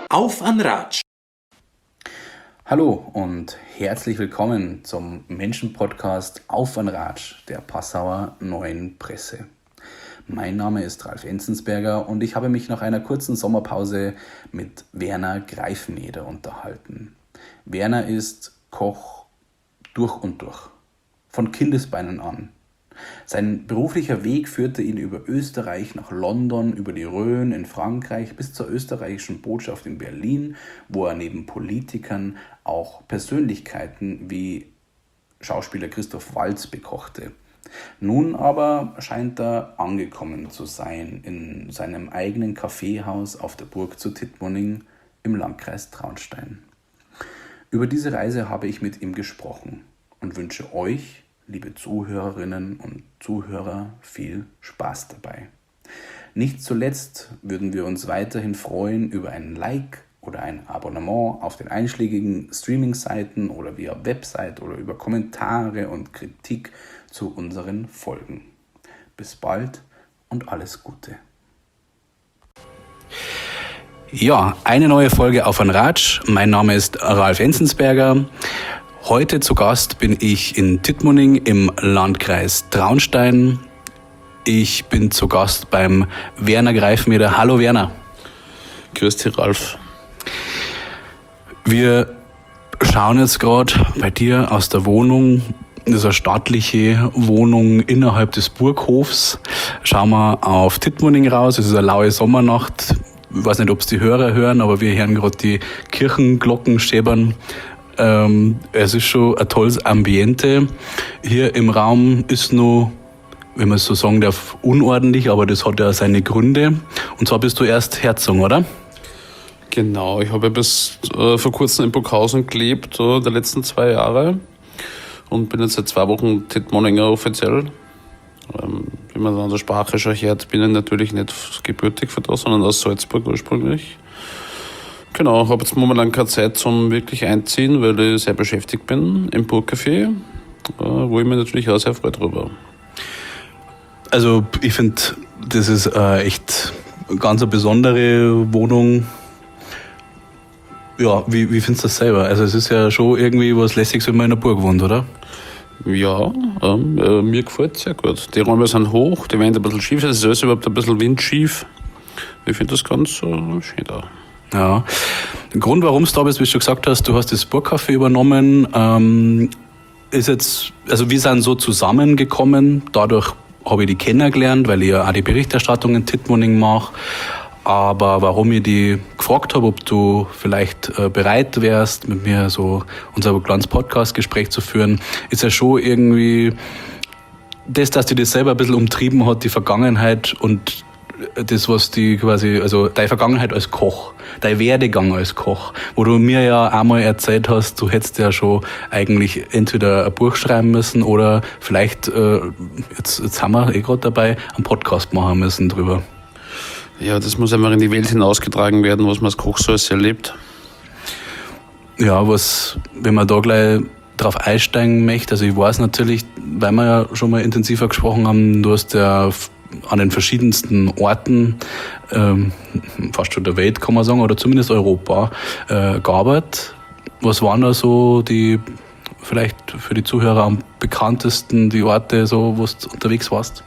Auf an Ratsch! Hallo und herzlich willkommen zum Menschenpodcast Auf an Ratsch der Passauer Neuen Presse. Mein Name ist Ralf Enzensberger und ich habe mich nach einer kurzen Sommerpause mit Werner Greifeneder unterhalten. Werner ist Koch durch und durch, von Kindesbeinen an. Sein beruflicher Weg führte ihn über Österreich nach London, über die Rhön in Frankreich bis zur österreichischen Botschaft in Berlin, wo er neben Politikern auch Persönlichkeiten wie Schauspieler Christoph Waltz bekochte. Nun aber scheint er angekommen zu sein in seinem eigenen Kaffeehaus auf der Burg zu Tittmoning im Landkreis Traunstein. Über diese Reise habe ich mit ihm gesprochen und wünsche euch, liebe Zuhörerinnen und Zuhörer, viel Spaß dabei. Nicht zuletzt würden wir uns weiterhin freuen über ein Like oder ein Abonnement auf den einschlägigen Streaming-Seiten oder via Website oder über Kommentare und Kritik zu unseren Folgen. Bis bald und alles Gute. Ja, eine neue Folge auf an Ratsch. Mein Name ist Ralf Enzensberger. Heute zu Gast bin ich in Tittmoning im Landkreis Traunstein. Ich bin zu Gast beim Werner Greifeneder. Hallo Werner. Grüß dich, Ralf. Wir schauen jetzt gerade bei dir aus der Wohnung. Das ist eine stattliche Wohnung innerhalb des Burghofs. Schauen wir auf Tittmoning raus. Es ist eine laue Sommernacht. Ich weiß nicht, ob es die Hörer hören, aber wir hören gerade die Kirchenglocken schäbern. Es ist schon ein tolles Ambiente. Hier im Raum ist noch, wenn man es so sagen darf, unordentlich, aber das hat ja seine Gründe. Und zwar bist du erst Herzog, oder? Genau, ich habe bis vor kurzem in Burghausen gelebt, der letzten 2 Jahre. Und bin jetzt seit 2 Wochen Tittmoninger offiziell. Wie man an der Sprache schon hört, bin ich natürlich nicht gebürtig von da, sondern aus Salzburg ursprünglich. Genau, habe jetzt momentan keine Zeit zum wirklich Einziehen, weil ich sehr beschäftigt bin im Burgcafé, wo ich mich natürlich auch sehr freue drüber. Also ich finde, das ist echt ganz eine besondere Wohnung. Ja, wie findest du das selber? Also es ist ja schon irgendwie was Lässiges, wenn man in einer Burg wohnt, oder? Ja, mir gefällt es sehr gut. Die Räume sind hoch, die Wände ein bisschen schief, es ist alles überhaupt ein bisschen windschief. Ich finde das ganz schön da. Ja, der Grund, warum du da bist, wie du schon gesagt hast, du hast das Burgcafé übernommen, ist jetzt, also wir sind so zusammengekommen, dadurch habe ich die kennengelernt, weil ich ja auch die Berichterstattung in Tittmoning mache. Aber warum ich die gefragt habe, ob du vielleicht bereit wärst, mit mir so unser kleines Podcast-Gespräch zu führen, ist ja schon irgendwie das, dass dich das selber ein bisschen umtrieben hat, die Vergangenheit und das, was die quasi, also deine Vergangenheit als Koch, dein Werdegang als Koch, wo du mir ja einmal erzählt hast, du hättest ja schon eigentlich entweder ein Buch schreiben müssen oder vielleicht, jetzt haben wir gerade dabei, einen Podcast machen müssen drüber. Ja, das muss einfach in die Welt hinausgetragen werden, was man als Koch so alles erlebt. Ja, wenn man da gleich drauf einsteigen möchte, also ich weiß natürlich, weil wir ja schon mal intensiver gesprochen haben, du hast ja an den verschiedensten Orten, fast schon der Welt kann man sagen, oder zumindest Europa, gearbeitet. Was waren da so die, vielleicht für die Zuhörer am bekanntesten, die Orte, so, wo du unterwegs warst?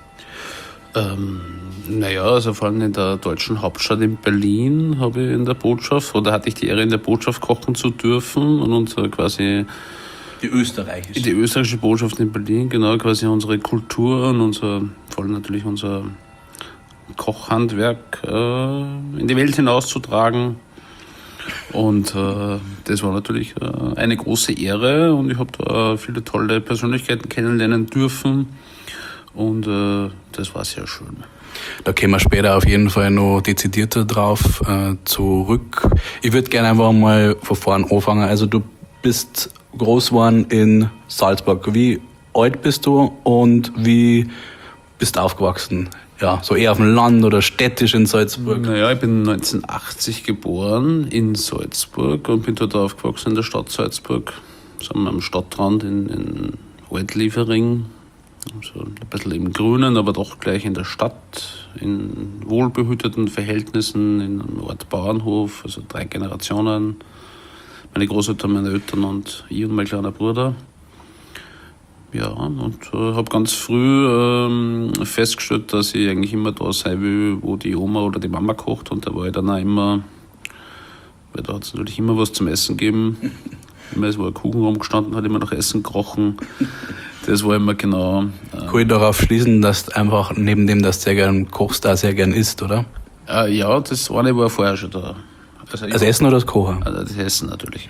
Naja, also vor allem in der deutschen Hauptstadt in Berlin hatte ich die Ehre, in der Botschaft kochen zu dürfen und unsere quasi die österreichische Botschaft in Berlin, genau, quasi unsere Kultur und vor allem natürlich unser Kochhandwerk in die Welt hinauszutragen. Und das war natürlich eine große Ehre und ich habe da viele tolle Persönlichkeiten kennenlernen dürfen und das war sehr schön. Da kommen wir später auf jeden Fall noch dezidierter drauf zurück. Ich würde gerne einfach mal von vorn anfangen. Also du bist groß geworden in Salzburg. Wie alt bist du und wie bist du aufgewachsen? Ja, so eher auf dem Land oder städtisch in Salzburg? Naja, ich bin 1980 geboren in Salzburg und bin dort aufgewachsen in der Stadt Salzburg. Sagen wir am Stadtrand in Altliefering. So ein bisschen im Grünen, aber doch gleich in der Stadt, in wohlbehüteten Verhältnissen, in einem Ort Bauernhof, also 3 Generationen. Meine Großeltern, meine Eltern und ich und mein kleiner Bruder. Ja, und habe ganz früh festgestellt, dass ich eigentlich immer da sein will, wo die Oma oder die Mama kocht. Und da war ich dann auch immer, weil da hat es natürlich immer was zum Essen gegeben. Immer, es war ein Kuchen rumgestanden, hat immer nach Essen gerochen. Das war immer genau. Kann ich darauf schließen, dass du einfach neben dem, dass du sehr gern kochst, auch sehr gern isst, oder? Ja, das eine war vorher schon da. Also das Essen oder das Kochen? Also das Essen natürlich.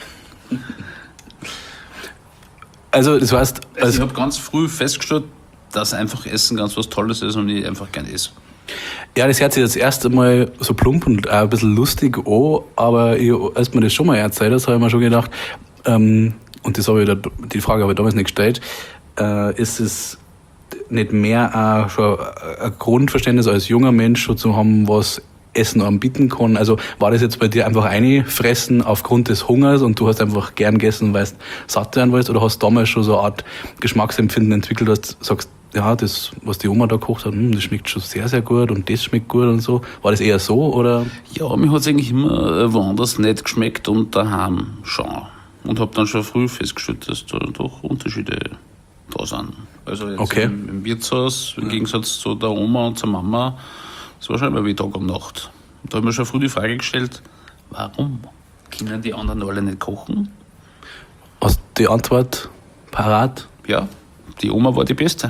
Also das heißt... Ich habe ganz früh festgestellt, dass einfach Essen ganz was Tolles ist und ich einfach gern esse. Ja, das hört sich das erste Mal so plump und auch ein bisschen lustig an, aber als mir das schon mal erzählt hast, habe ich mir schon gedacht, und das habe ich die Frage habe ich damals nicht gestellt, ist es nicht mehr auch schon ein Grundverständnis als junger Mensch schon zu haben, was Essen anbieten kann? Also war das jetzt bei dir einfach einfressen aufgrund des Hungers und du hast einfach gern gegessen, weil du satt werden wolltest, oder hast du damals schon so eine Art Geschmacksempfinden entwickelt, dass du sagst, ja, das, was die Oma da gekocht hat, das schmeckt schon sehr, sehr gut und das schmeckt gut und so. War das eher so, oder? Ja, mir hat es eigentlich immer woanders nicht geschmeckt und daheim schon. Und habe dann schon früh festgestellt, dass da doch Unterschiede da sind. Also jetzt okay. im Wirtshaus, im Gegensatz zu der Oma und zur Mama, das war schon immer wie Tag und Nacht. Und da habe ich mir schon früh die Frage gestellt, warum können die anderen alle nicht kochen? Hast du die Antwort parat? Ja, die Oma war die Beste.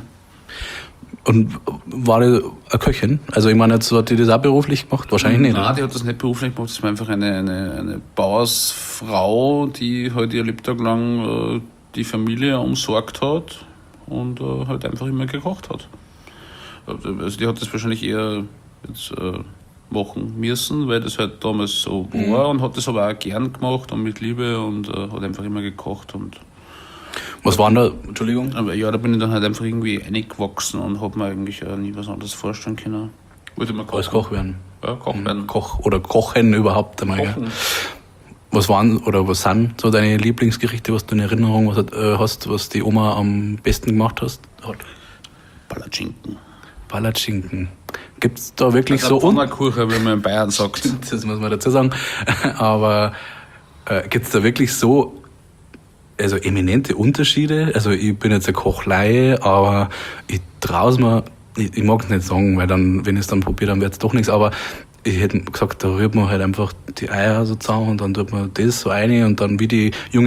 Und war die eine Köchin? Also ich meine, jetzt hat die das auch beruflich gemacht? Wahrscheinlich nicht. Nein, die hat das nicht beruflich gemacht. Das war einfach eine Bauersfrau, die halt ihr Lebtag lang die Familie umsorgt hat und halt einfach immer gekocht hat. Also die hat das wahrscheinlich eher jetzt machen müssen, weil das halt damals so war, und hat das aber auch gern gemacht und mit Liebe und hat einfach immer gekocht. Und was waren da? Entschuldigung? aber ja, da bin ich dann halt einfach irgendwie reingewachsen und habe mir eigentlich nie was anderes vorstellen können. Wollte mal kochen. Als Koch werden. Ja, Koch werden. Koch oder Kochen überhaupt einmal. Kochen. Gell? Was waren oder was sind so deine Lieblingsgerichte, was du in Erinnerung hast, was die Oma am besten gemacht hat? Palatschinken. Palatschinken. Gibt es da wirklich Also so... Pfannkuchen, wie man in Bayern sagt. Das muss man dazu sagen. Aber gibt es da wirklich so also eminente Unterschiede? Also ich bin jetzt ein Kochleihe, aber ich traue es mir, ich mag es nicht sagen, weil dann, wenn ich es dann probiere, dann wird es doch nichts. Aber ich hätte gesagt, da rührt man halt einfach die Eier so zusammen und dann tut man das so rein und dann wie die junge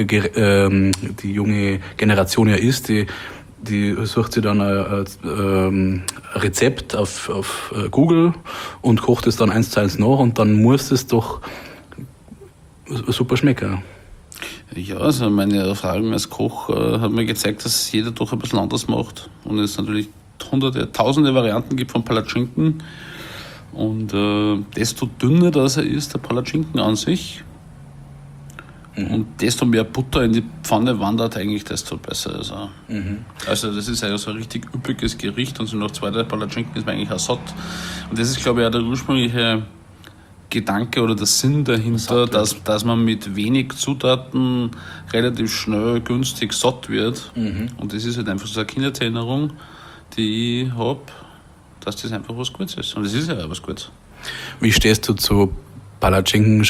Generation ja ist, die sucht sich dann ein Rezept auf Google und kocht es dann 1:1 nach und dann muss es doch super schmecken. Ja, also meine Erfahrung als Koch hat mir gezeigt, dass jeder doch ein bisschen anders macht und es natürlich tausende Varianten gibt von Palatschinken. Und desto dünner das er ist, der Palatschinken an sich, und desto mehr Butter in die Pfanne wandert eigentlich, desto besser ist er. Also das ist ja so ein richtig üppiges Gericht und so nach 2-3 Palatschinken ist man eigentlich auch satt. Und das ist, glaube ich, auch der ursprüngliche Gedanke oder der Sinn dahinter, dass man mit wenig Zutaten relativ schnell günstig satt wird. Und das ist halt einfach so eine Kindheitserinnerung, die ich habe, dass das einfach was Gutes ist. Und das ist ja auch was Gutes. Wie stehst du zu Palatschinken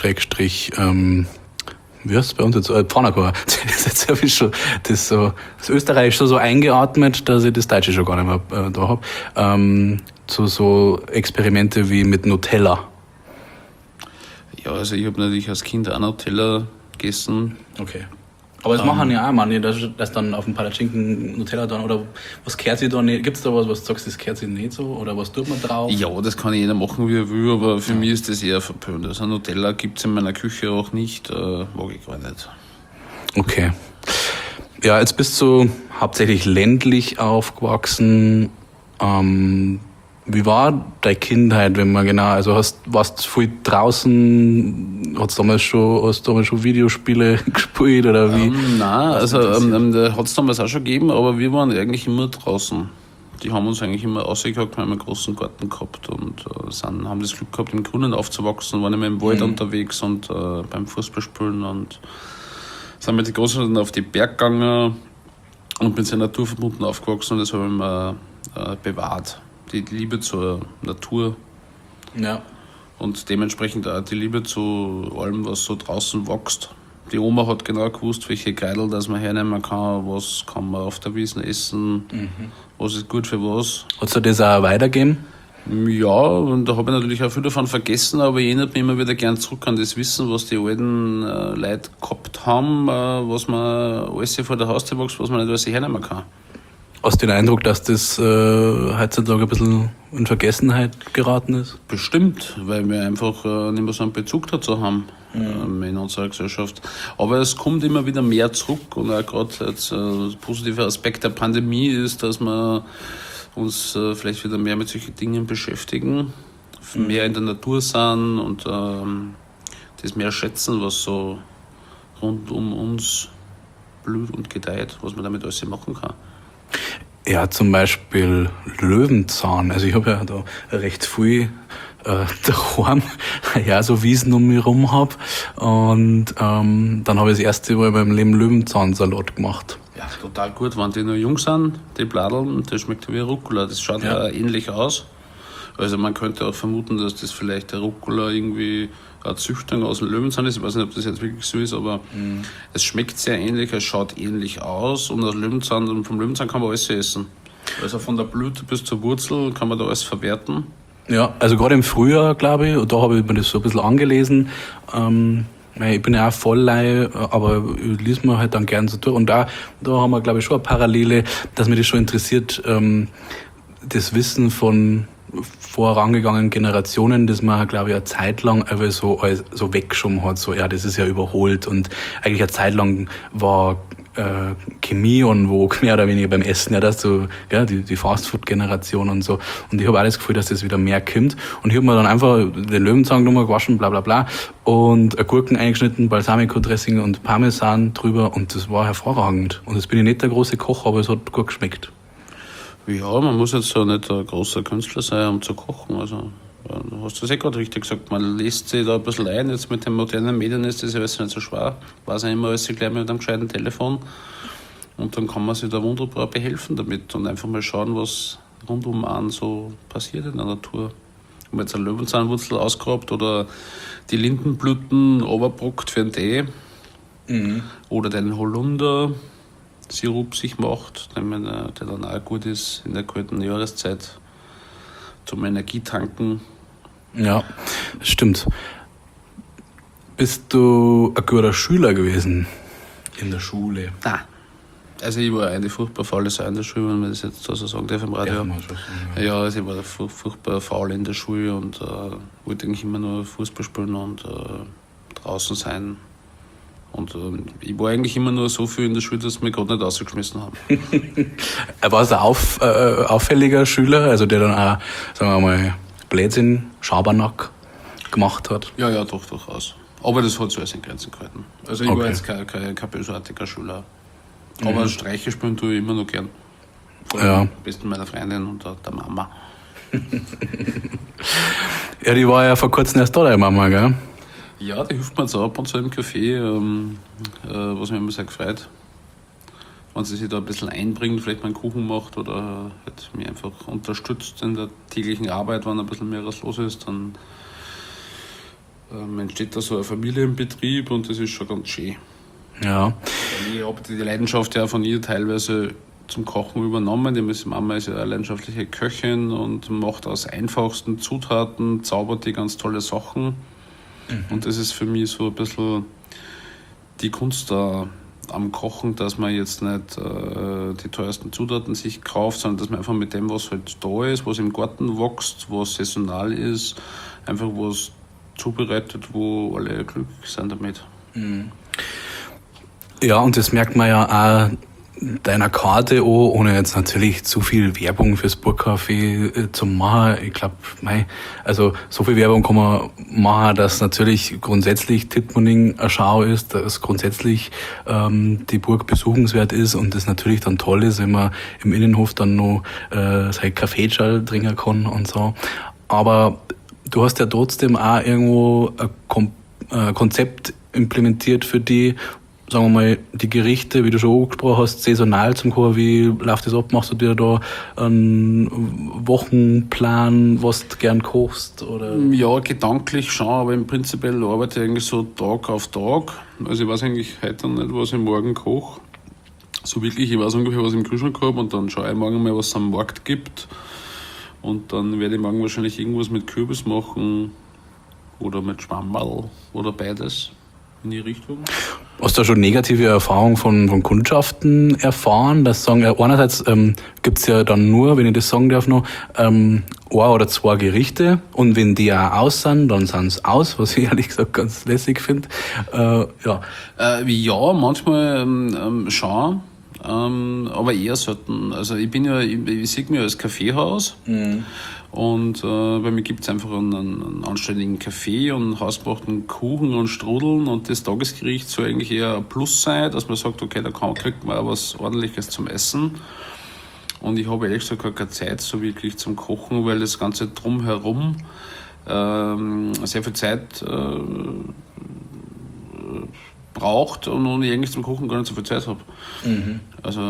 wie heißt es bei uns jetzt? Pfannkuchen. Das Österreich so eingeatmet, dass ich das Deutsche schon gar nicht mehr da habe. Zu so Experimente wie mit Nutella. Ja, also ich habe natürlich als Kind auch Nutella gegessen. Okay. Aber das machen ja auch manche, dass dann auf dem Palatschinken Nutella dann, oder was kehrt sich da nicht? Gibt es da was du sagst, das kehrt sich nicht so? Oder was tut man drauf? Ja, das kann jeder machen, wie er will, aber für mich ist das eher verpönt. Also Nutella gibt es in meiner Küche auch nicht, mag ich gar nicht. Okay. Ja, jetzt bist du hauptsächlich ländlich aufgewachsen. Wie war deine Kindheit, wenn man warst du viel draußen, hast du damals schon Videospiele gespielt oder wie? Nein, also hat es damals auch schon gegeben, aber wir waren eigentlich immer draußen. Die haben uns eigentlich immer rausgehockt, wir haben einen großen Garten gehabt und haben das Glück gehabt, im Grünen aufzuwachsen, waren immer im Wald unterwegs und beim Fußballspielen und sind mit den Großeltern auf die Berg gegangen. und bin sehr naturverbunden aufgewachsen und das habe ich mir bewahrt. Die Liebe zur Natur. Ja. Und dementsprechend auch die Liebe zu allem, was so draußen wächst. Die Oma hat genau gewusst, welche Kreidel das man hernehmen kann, was kann man auf der Wiesn essen, was ist gut für was. Hat du das auch weitergegeben? Ja, und da habe ich natürlich auch viel davon vergessen, aber ich erinnere mich immer wieder gern zurück an das Wissen, was die alten Leute gehabt haben, was man alles vor der Haustür wächst, was man nicht alles hernehmen kann. Hast du den Eindruck, dass das heutzutage ein bisschen in Vergessenheit geraten ist? Bestimmt, weil wir einfach nicht mehr so einen Bezug dazu haben in unserer Gesellschaft. Aber es kommt immer wieder mehr zurück und auch gerade als positiver Aspekt der Pandemie ist, dass wir uns vielleicht wieder mehr mit solchen Dingen beschäftigen, mehr in der Natur sind und das mehr schätzen, was so rund um uns blüht und gedeiht, was man damit alles machen kann. Ja, zum Beispiel Löwenzahn. Also ich habe ja da recht viel daheim, ja, so Wiesen um mich rum habe. Und dann habe ich das erste Mal in meinem Leben Löwenzahnsalat gemacht. Ja, total gut. Wenn die noch jung sind, die Bladeln, das schmeckt wie Rucola. Das schaut ja ähnlich aus. Also man könnte auch vermuten, dass das vielleicht der Rucola irgendwie eine Züchtung aus dem Löwenzahn ist. Ich weiß nicht, ob das jetzt wirklich so ist, aber es schmeckt sehr ähnlich, es schaut ähnlich aus und aus Löwenzahn, und vom Löwenzahn kann man alles essen. Also von der Blüte bis zur Wurzel kann man da alles verwerten. Ja, also gerade im Frühjahr, glaube ich, und da habe ich mir das so ein bisschen angelesen. Ich bin ja auch Vollleihe, aber ich lese mir halt dann gern so durch. Und da haben wir, glaube ich, schon eine Parallele, dass mich das schon interessiert, das Wissen von vorangegangenen Generationen, das man, glaube ich, eine Zeit lang einfach so weggeschoben hat, so, ja, das ist ja überholt und eigentlich eine Zeit lang war Chemie und wo mehr oder weniger beim Essen, ja, das so, ja, die Fastfood-Generation und so. Und ich habe auch das Gefühl, dass das wieder mehr kommt. Und ich habe mir dann einfach den Löwenzahn genommen, gewaschen, bla bla bla, und Gurken eingeschnitten, Balsamico-Dressing und Parmesan drüber und das war hervorragend. Und jetzt bin ich nicht der große Koch, aber es hat gut geschmeckt. Ja, man muss jetzt so nicht ein großer Künstler sein, um zu kochen. Also, du hast das eh gerade richtig gesagt, man lässt sich da ein bisschen ein. Jetzt mit den modernen Medien ist das ja alles nicht so schwer. Weiß ja immer alles gleich mit einem gescheiten Telefon. Und dann kann man sich da wunderbar behelfen damit und einfach mal schauen, was rundum an so passiert in der Natur. Wenn man jetzt eine Löwenzahnwurzel ausgrabt oder die Lindenblüten runterbrockt für einen Tee oder den Holunder Sirup sich macht, der dann auch gut ist in der kalten Jahreszeit zum Energietanken. Ja, das stimmt. Bist du ein guter Schüler gewesen in der Schule? Nein. Also ich war eine furchtbar faule Sau in der Schule, wenn man das jetzt so sagen darf im Radio. Ja, also ich war furchtbar faul in der Schule und wollte eigentlich immer nur Fußball spielen und draußen sein. Und ich war eigentlich immer nur so viel in der Schule, dass sie mich gerade nicht rausgeschmissen haben. Warst du ein auffälliger Schüler, also der dann auch, sagen wir mal, Blödsinn, Schabernack gemacht hat? Ja, doch, durchaus. Aber das hat so alles in Grenzen gehalten. Also ich war jetzt kein bösartiger Schüler. Aber Streiche spielen tue ich immer noch gern. Vor allem am besten meiner Freundin und der Mama. Ja, die war ja vor kurzem erst da, deine Mama, gell? Ja, die hilft mir jetzt auch ab und zu im Café, was mich immer sehr gefreut. Wenn sie sich da ein bisschen einbringt, vielleicht mal einen Kuchen macht oder halt mich einfach unterstützt in der täglichen Arbeit, wenn ein bisschen mehr was los ist, dann entsteht da so ein Familienbetrieb und das ist schon ganz schön. Ja. Ich habe die Leidenschaft ja von ihr teilweise zum Kochen übernommen. Die Mama ist ja eine leidenschaftliche Köchin und macht aus einfachsten Zutaten, zaubert die ganz tolle Sachen. Und das ist für mich so ein bisschen die Kunst da am Kochen, dass man jetzt nicht die teuersten Zutaten sich kauft, sondern dass man einfach mit dem, was halt da ist, was im Garten wächst, was saisonal ist, einfach was zubereitet, wo alle glücklich sind damit. Ja, und das merkt man ja auch deiner Karte an, ohne jetzt natürlich zu viel Werbung fürs Burgcafé zu machen. Ich glaube, also so viel Werbung kann man machen, dass natürlich grundsätzlich Tittmoning eine Schau ist, dass grundsätzlich die Burg besuchenswert ist und das natürlich dann toll ist, wenn man im Innenhof dann noch sein Kaffeeschall trinken kann und so. Aber du hast ja trotzdem auch irgendwo ein Konzept implementiert für die, sagen wir mal, die Gerichte, wie du schon angesprochen hast, saisonal zum Kochen, wie läuft das ab? Machst du dir da einen Wochenplan, was du gern kochst? Oder? Ja, gedanklich schon, aber im Prinzip arbeite ich eigentlich so Tag auf Tag. Also ich weiß eigentlich heute noch nicht, was ich morgen koche. So wirklich, ich weiß ungefähr, was ich im Kühlschrank habe und dann schaue ich morgen mal, was es am Markt gibt. Und dann werde ich morgen wahrscheinlich irgendwas mit Kürbis machen oder mit Schwammerl oder beides in die Richtung. Hast du da schon negative Erfahrungen von Kundschaften erfahren? Das sagen, einerseits gibt's ja dann nur, wenn ich das sagen darf noch, ein oder zwei Gerichte und wenn die auch aus sind, dann sind's aus, was ich ehrlich gesagt ganz lässig finde. Ja, manchmal schon. Aber eher selten. Also ich sehe mich als Kaffeehaus und bei mir gibt es einfach einen anständigen Kaffee und hausgebrachten Kuchen und Strudeln und das Tagesgericht soll eigentlich eher ein Plus sein, dass man sagt, okay, kriegt man auch was Ordentliches zum Essen. Und ich habe ehrlich gesagt gar keine Zeit so wirklich zum Kochen, weil das Ganze drumherum sehr viel Zeit braucht und ich eigentlich zum Kochen gar nicht so viel Zeit habe. Also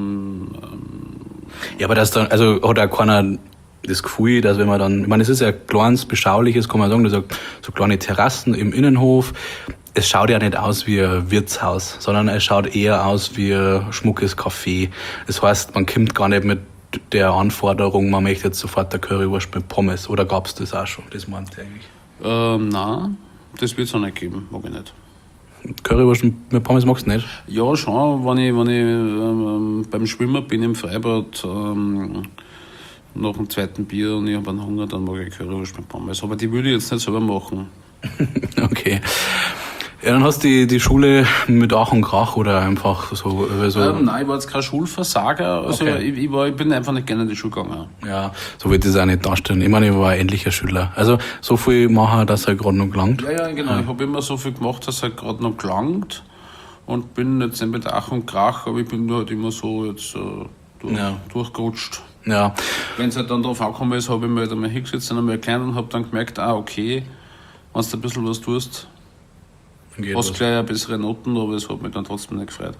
Ja, aber das dann, also hat auch keiner das Gefühl, dass wenn man dann, ich meine, es ist ja ein kleines, beschauliches, kann man sagen, so kleine Terrassen im Innenhof. Es schaut ja nicht aus wie ein Wirtshaus, sondern es schaut eher aus wie ein schmuckes Café. Das heißt, man kommt gar nicht mit der Anforderung, man möchte jetzt sofort eine Currywurst mit Pommes. Oder gab es das auch schon? Das meinte ich eigentlich. nein, das wird es auch nicht geben, mag ich nicht. Currywurst mit Pommes magst du nicht? Ja, schon, wenn ich beim Schwimmen bin im Freibad nach dem zweiten Bier und ich habe einen Hunger, dann mag ich Currywurst mit Pommes. Aber die würde ich jetzt nicht selber machen. Okay. Ja, dann hast du die Schule mit Ach und Krach oder einfach so... Nein, ich war jetzt kein Schulversager. Also Okay. ich bin einfach nicht gerne in die Schule gegangen. Ja, so wird das auch nicht darstellen. Ich meine, ich war ein endlicher Schüler. Also so viel machen, dass er gerade noch gelangt. Ja, genau. Ich habe immer so viel gemacht, dass er gerade noch gelangt. Und bin jetzt nicht mit Ach und Krach, aber ich bin halt immer so jetzt durchgerutscht. Ja. Wenn es halt dann drauf angekommen ist, habe ich mir halt einmal hingesetzt und einmal erklärt und habe dann gemerkt, okay, wenn du ein bisschen was tust, hast gleich eine bessere Noten, aber es hat mich dann trotzdem nicht gefreut.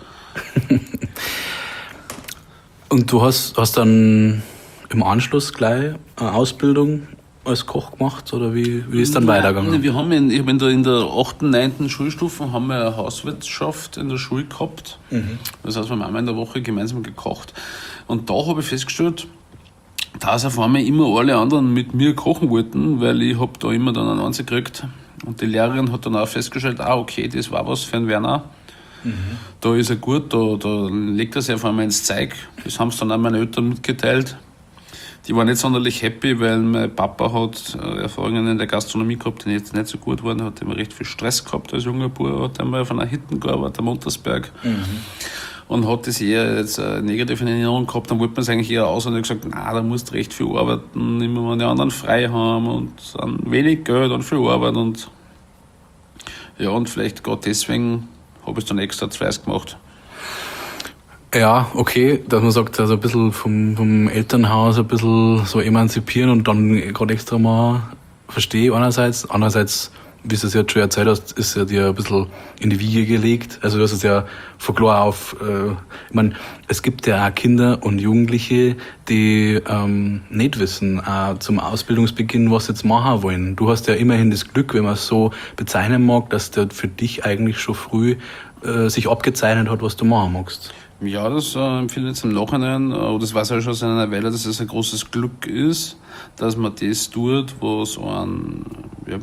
Und du hast dann im Anschluss gleich eine Ausbildung als Koch gemacht oder wie ist dann weitergegangen? Ich habe in der 8., 9. Schulstufe haben wir eine Hauswirtschaft in der Schule gehabt. Das heißt, wir haben einmal in der Woche gemeinsam gekocht. Und da habe ich festgestellt, dass auf einmal immer alle anderen mit mir kochen wollten, weil ich habe da immer dann einen Ansatz gekriegt. Und die Lehrerin hat dann auch festgestellt, okay, das war was für einen Werner. Da ist er gut, da legt er sich auf einmal ins Zeug. Das haben es dann auch meine Eltern mitgeteilt. Die waren nicht sonderlich happy, weil mein Papa hat Erfahrungen in der Gastronomie gehabt, die jetzt nicht so gut waren. Er hat immer recht viel Stress gehabt als junger Bub, hat einmal auf einer Hütte gearbeitet, am Untersberg. Und hat das eher jetzt negativ in Erinnerung gehabt, dann wollte man es eigentlich eher aus und hat gesagt, da musst du recht viel arbeiten, immer wenn die anderen frei haben und dann wenig Geld und viel Arbeit und ja, und vielleicht gerade deswegen habe ich es dann extra 20 gemacht. Ja, okay, dass man sagt, also ein bisschen vom Elternhaus ein bisschen so emanzipieren und dann gerade extra mal verstehe einerseits. Andererseits, wie du es jetzt schon erzählt hast, ist ja dir ein bisschen in die Wiege gelegt. Also du hast es ja von klar auf, ich meine, es gibt ja auch Kinder und Jugendliche, die nicht wissen zum Ausbildungsbeginn, was sie jetzt machen wollen. Du hast ja immerhin das Glück, wenn man es so bezeichnen mag, dass der für dich eigentlich schon früh sich abgezeichnet hat, was du machen magst. Ja, das empfinde ich jetzt im Nachhinein, oder das weiß ich schon seit einer Weile, dass es ein großes Glück ist, dass man das tut, was einen, ja,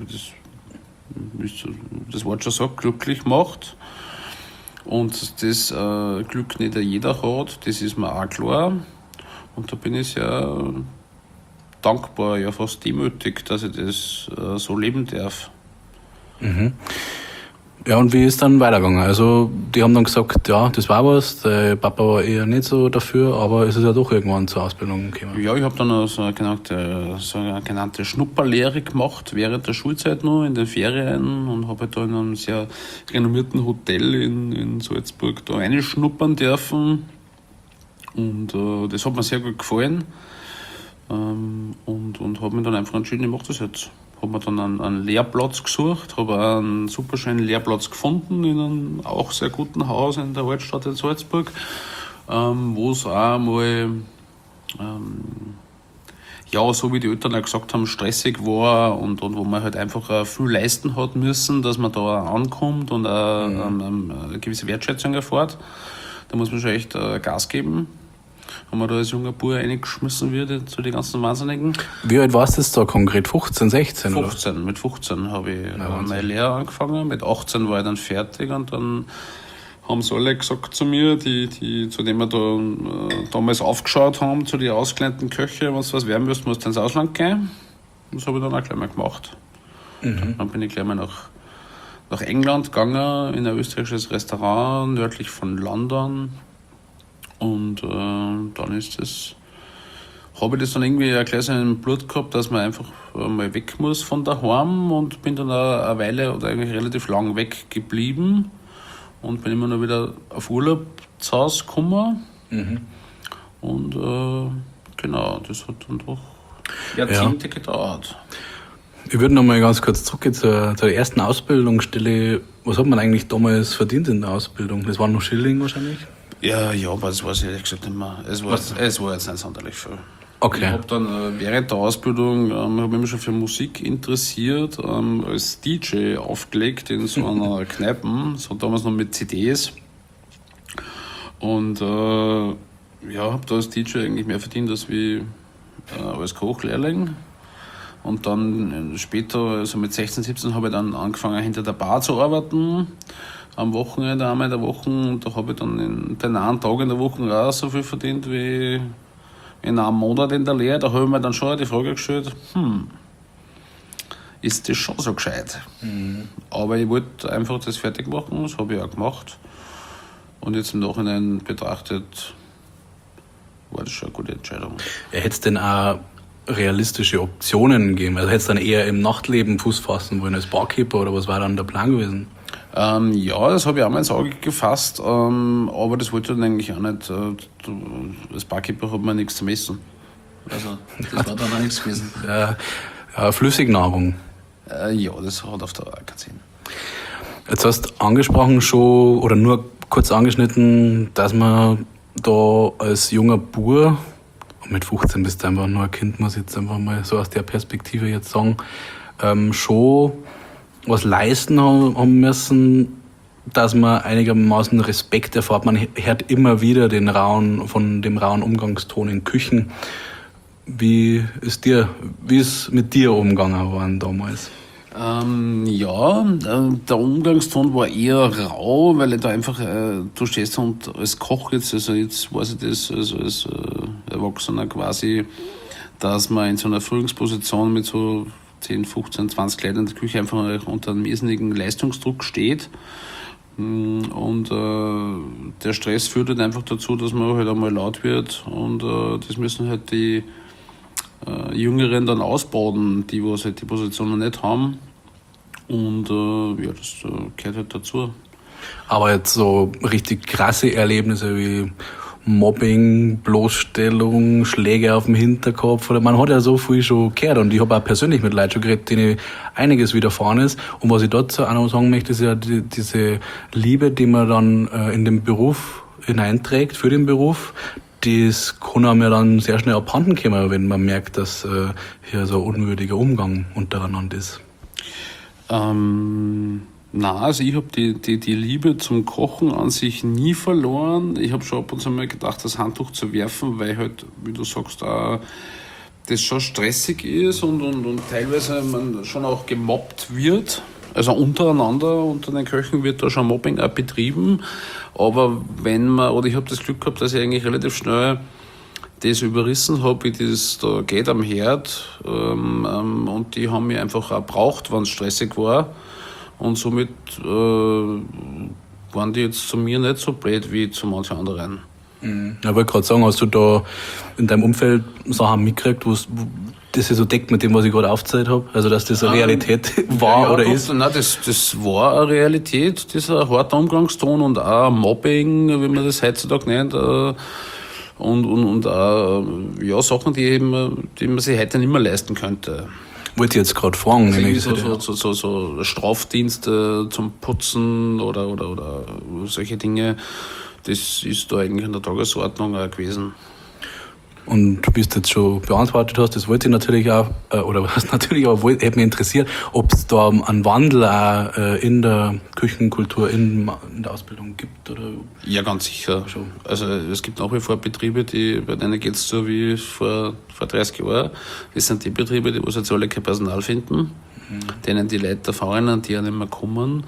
das Wort schon sagt, glücklich macht. Und das Glück nicht jeder hat, das ist mir auch klar. Und da bin ich sehr dankbar, ja fast demütig, dass ich das so leben darf. Ja, und wie ist dann weitergegangen? Also, die haben dann gesagt, ja, das war was, der Papa war eher nicht so dafür, aber es ist ja doch irgendwann zur Ausbildung gekommen. Ja, ich habe dann so eine genannte Schnupperlehre gemacht, während der Schulzeit noch, in den Ferien, und habe da in einem sehr renommierten Hotel in Salzburg da reinschnuppern dürfen. Und das hat mir sehr gut gefallen. Und habe mich dann einfach entschieden, ich mache das jetzt. habe mir dann einen Lehrplatz gesucht, habe auch einen super schönen Lehrplatz gefunden in einem auch sehr guten Haus in der Altstadt in Salzburg, wo es auch mal, ja, so wie die Eltern auch gesagt haben, stressig war und wo man halt einfach auch viel leisten hat müssen, dass man da auch ankommt und auch eine gewisse Wertschätzung erfährt. Da muss man schon echt Gas geben. Wenn man da als junger Bub reingeschmissen wird zu den ganzen Wahnsinnigen. Wie alt warst du jetzt da konkret? 15, 16? 15, oder? Mit 15 habe ich meine Lehre angefangen, mit 18 war ich dann fertig und dann haben sie alle gesagt zu mir, zu denen wir da damals aufgeschaut haben, zu den ausgelernten Köche, wenn du was werden willst, musst du ins Ausland gehen. Das habe ich dann auch gleich mal gemacht. Dann bin ich gleich mal nach England gegangen, in ein österreichisches Restaurant nördlich von London. Und dann habe ich das dann irgendwie ein gleich im Blut gehabt, dass man einfach mal weg muss von daheim und bin dann auch eine Weile oder eigentlich relativ lang weg geblieben und bin immer noch wieder auf Urlaub zu Hause gekommen. Und genau, das hat dann doch Jahrzehnte gedauert. Ich würde noch mal ganz kurz zurückgehen zur ersten Ausbildungsstelle. Was hat man eigentlich damals verdient in der Ausbildung? Das waren noch Schilling wahrscheinlich? Ja, aber das weiß ich ehrlich gesagt nicht mehr. Es war jetzt nicht sonderlich viel. Okay. Ich habe dann während der Ausbildung, habe mich schon für Musik interessiert, als DJ aufgelegt in so einer Kneipe, so damals noch mit CDs. Und habe da als DJ eigentlich mehr verdient als wie als Kochlehrling. Und dann später, also mit 16, 17, habe ich dann angefangen hinter der Bar zu arbeiten. Am Wochenende, einmal in der Woche. Und da habe ich dann in den 9 Tagen in der Woche auch so viel verdient wie in einem Monat in der Lehre. Da habe ich mir dann schon die Frage gestellt, ist das schon so gescheit? Aber ich wollte einfach das fertig machen, das habe ich auch gemacht. Und jetzt im Nachhinein betrachtet, war das schon eine gute Entscheidung. Hätte es denn auch realistische Optionen gegeben? Also hätte es dann eher im Nachtleben Fuß fassen wollen als Barkeeper oder was war dann der Plan gewesen? Ja, das habe ich auch mal ins Auge gefasst, aber das wollte ich dann eigentlich auch nicht. Als Barkeeper hat man nichts zum Essen. Also, das war dann auch nichts gewesen. Flüssignahrung. Ja, das hat auf der Dauer keinen Sinn. Jetzt hast du angesprochen schon, oder nur kurz angeschnitten, dass man da als junger Bub, mit 15 bist du einfach nur ein Kind, muss ich jetzt einfach mal so aus der Perspektive jetzt sagen, schon was leisten haben müssen, dass man einigermaßen Respekt erfährt. Man hört immer wieder von dem rauen Umgangston in Küchen. Wie ist mit dir umgegangen worden damals? Der Umgangston war eher rau, weil ich da einfach, du stehst und als Koch jetzt weiß ich das, also als Erwachsener quasi, dass man in so einer Führungsposition mit so 10, 15, 20 Leuten in der Küche einfach unter einem irrsinnigen Leistungsdruck steht. Und der Stress führt halt einfach dazu, dass man halt einmal laut wird und das müssen halt die Jüngeren dann ausbaden, die was halt die Position noch nicht haben. Und das gehört halt dazu. Aber jetzt so richtig krasse Erlebnisse wie Mobbing, Bloßstellung, Schläge auf dem Hinterkopf, oder man hat ja so viel schon gehört und ich habe auch persönlich mit Leuten schon geredet, denen einiges widerfahren ist. Und was ich dazu auch noch sagen möchte, ist ja diese Liebe, die man dann in den Beruf hineinträgt, für den Beruf, das kann einem ja dann sehr schnell abhanden kommen, wenn man merkt, dass hier so ein unwürdiger Umgang untereinander ist. Also ich habe die Liebe zum Kochen an sich nie verloren. Ich habe schon ab und zu mal gedacht, das Handtuch zu werfen, weil halt, wie du sagst, das schon stressig ist und teilweise man schon auch gemobbt wird. Also untereinander, unter den Köchen wird da schon Mobbing auch betrieben. Aber ich habe das Glück gehabt, dass ich eigentlich relativ schnell das überrissen habe, wie das da geht am Herd. Und die haben mich einfach auch gebraucht, wenn es stressig war. Und somit waren die jetzt zu mir nicht so blöd wie zu manchen anderen. Ich wollte gerade sagen, hast du da in deinem Umfeld Sachen mitgekriegt, wo das sich so deckt mit dem, was ich gerade aufgezählt habe? Also, dass das eine Realität war oder ist? Nein, das war eine Realität, dieser harte Umgangston und auch Mobbing, wie man das heutzutage nennt. Und auch Sachen, die man sich heute nicht mehr leisten könnte. wollte ich jetzt gerade fragen. Also so Strafdienste zum Putzen oder solche Dinge, das ist da eigentlich in der Tagesordnung auch gewesen. Und wie du jetzt schon beantwortet hast, das wollte ich natürlich auch, oder was natürlich auch, hätte mich interessiert, ob es da einen Wandel auch in der Küchenkultur, in der Ausbildung gibt, oder? Ja, ganz sicher. Schon. Also es gibt nach wie vor Betriebe, bei denen geht es so wie vor 30 Jahren. Das sind die Betriebe, die jetzt alle kein Personal finden, denen die Leute erfahren, die auch nicht mehr kommen.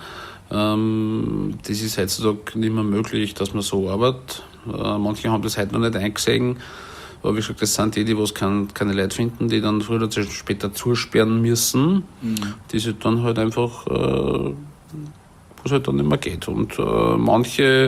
Das ist heutzutage nicht mehr möglich, dass man so arbeitet. Manche haben das heute noch nicht eingesehen. Aber wie gesagt, das sind die keine Leute finden, die dann früher oder später zusperren müssen, die sich dann halt einfach, wo es halt dann nicht mehr geht. Und manche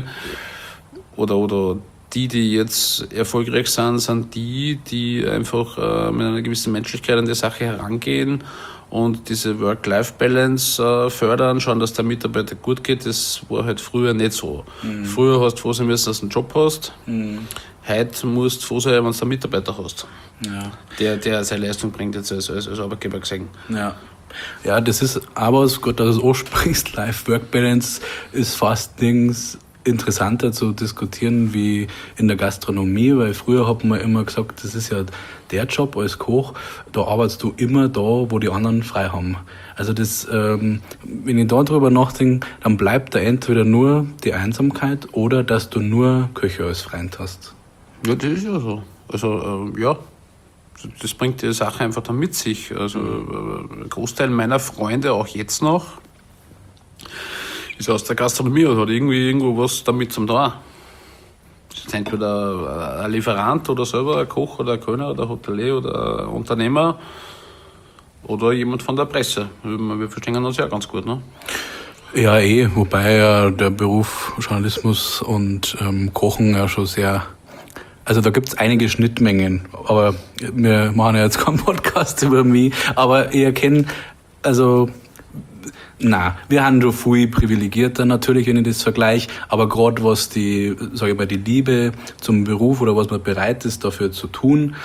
oder die jetzt erfolgreich sind die einfach mit einer gewissen Menschlichkeit an die Sache herangehen und diese Work-Life-Balance fördern, schauen, dass der Mitarbeiter gut geht. Das war halt früher nicht so. Früher hast du froh sein müssen, dass du einen Job hast. Heute musst du froh sein, wenn du einen Mitarbeiter hast, der seine Leistung bringt, jetzt als Arbeitgeber gesehen. Ja, das ist aber gut, dass du es ansprichst. Life-Work-Balance ist fast interessanter zu diskutieren wie in der Gastronomie, weil früher hat man immer gesagt, das ist ja der Job als Koch, da arbeitest du immer da, wo die anderen frei haben. Also das, wenn ich da drüber nachdenke, dann bleibt da entweder nur die Einsamkeit oder dass du nur Köche als Freund hast. Ja, das ist ja so. Also, ja, das bringt die Sache einfach dann mit sich. Also, ein Großteil meiner Freunde, auch jetzt noch, ist aus der Gastronomie und hat irgendwo was damit zum tun. Das ist entweder ein Lieferant oder selber ein Koch oder ein Kellner oder ein Hotelier oder ein Unternehmer oder jemand von der Presse. Wir verstehen uns ja ganz gut, ne? Ja, wobei ja der Beruf Journalismus und Kochen ja schon sehr... Also da gibt's einige Schnittmengen, aber wir machen ja jetzt keinen Podcast über mich, aber ich erkenne, also wir haben schon viel privilegierter natürlich, wenn ich das vergleiche, aber gerade was die Liebe zum Beruf oder was man bereit ist dafür zu tun,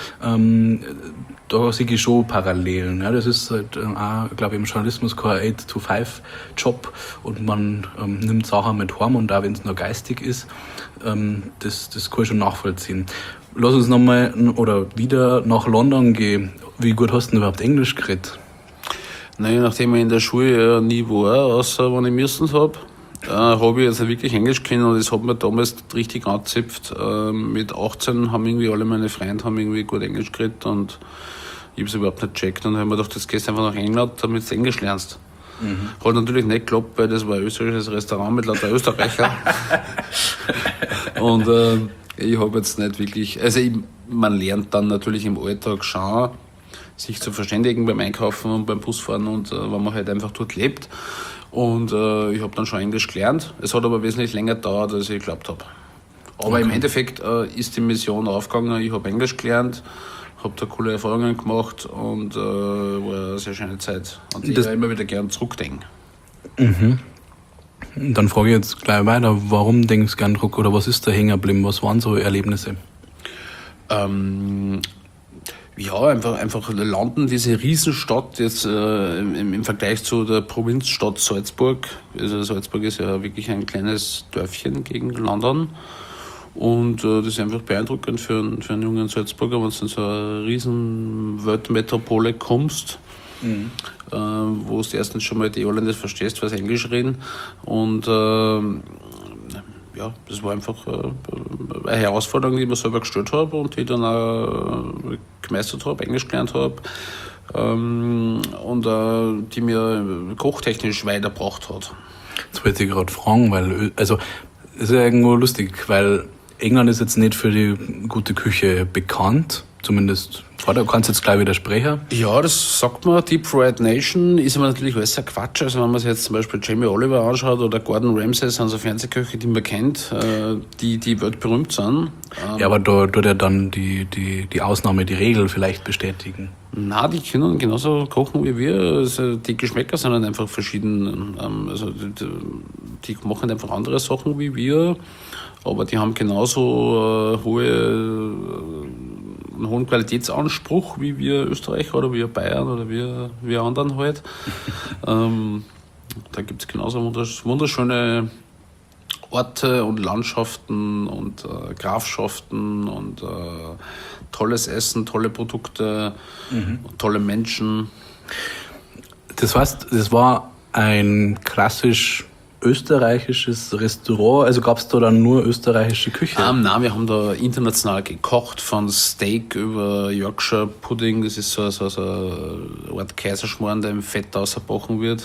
da sehe ich schon Parallelen. Ja, das ist halt auch, glaube ich, im Journalismus kein 8-to-5-Job und man nimmt Sachen mit heim und auch wenn es nur geistig ist, das kann ich schon nachvollziehen. Lass uns nochmal oder wieder nach London gehen. Wie gut hast du denn überhaupt Englisch geredet? Nein, nachdem ich in der Schule nie war, außer wenn ich müssen habe ich jetzt wirklich Englisch können und das hat mir damals richtig angezipft. Mit 18 haben irgendwie alle meine Freunde irgendwie gut Englisch geredet und ich habe es überhaupt nicht gecheckt und habe mir gedacht, jetzt gehst du einfach nach England, damit du Englisch lernst. Hat natürlich nicht geklappt, weil das war ein österreichisches Restaurant mit lauter Österreicher. Und ich habe jetzt nicht wirklich, man lernt dann natürlich im Alltag schon, sich zu verständigen beim Einkaufen und beim Busfahren und wenn man halt einfach dort lebt. Und ich habe dann schon Englisch gelernt. Es hat aber wesentlich länger gedauert, als ich geglaubt habe. Aber im Endeffekt ist die Mission aufgegangen. Ich habe Englisch gelernt, habe da coole Erfahrungen gemacht und war eine sehr schöne Zeit. Und ich immer wieder gern zurückdenken. Dann frage ich jetzt gleich weiter, warum denkst du gern zurück oder was ist da hängen geblieben? Was waren so Erlebnisse? Ja, einfach London, diese Riesenstadt jetzt im Vergleich zu der Provinzstadt Salzburg. Also Salzburg ist ja wirklich ein kleines Dörfchen gegen London. Und das ist einfach beeindruckend für einen jungen Salzburger, wenn du in so eine riesen Weltmetropole kommst, wo du erstens schon mal die alle nicht verstehst, was Englisch reden. Und ja, das war einfach eine Herausforderung, die ich mir selber gestellt habe und die ich dann auch gemeistert habe, Englisch gelernt habe und die mir kochtechnisch weitergebracht hat. Jetzt wollte ich gerade fragen, weil, also, es ist ja irgendwo lustig, weil England ist jetzt nicht für die gute Küche bekannt, zumindest, du kannst jetzt gleich widersprechen. Ja, das sagt man, Deep Fried Nation ist aber natürlich alles ein Quatsch. Also wenn man sich jetzt zum Beispiel Jamie Oliver anschaut oder Gordon Ramsay, sind so Fernsehköche, die man kennt, die weltberühmt sind. Ja, aber da tut ja dann die Ausnahme die Regel vielleicht bestätigen. Na, die können genauso kochen wie wir. Also die Geschmäcker sind halt einfach verschieden. Also die machen einfach andere Sachen wie wir, aber die haben genauso hohe einen hohen Qualitätsanspruch, wie wir Österreicher oder wir Bayern oder wir anderen halt. Da gibt es genauso wunderschöne Orte und Landschaften und Grafschaften und tolles Essen, tolle Produkte, tolle Menschen. Das heißt, das war ein klassisch österreichisches Restaurant, also gab es da dann nur österreichische Küche? Nein, wir haben da international gekocht, von Steak über Yorkshire Pudding, das ist so eine Art Kaiserschmarrn, der im Fett ausgebrochen wird.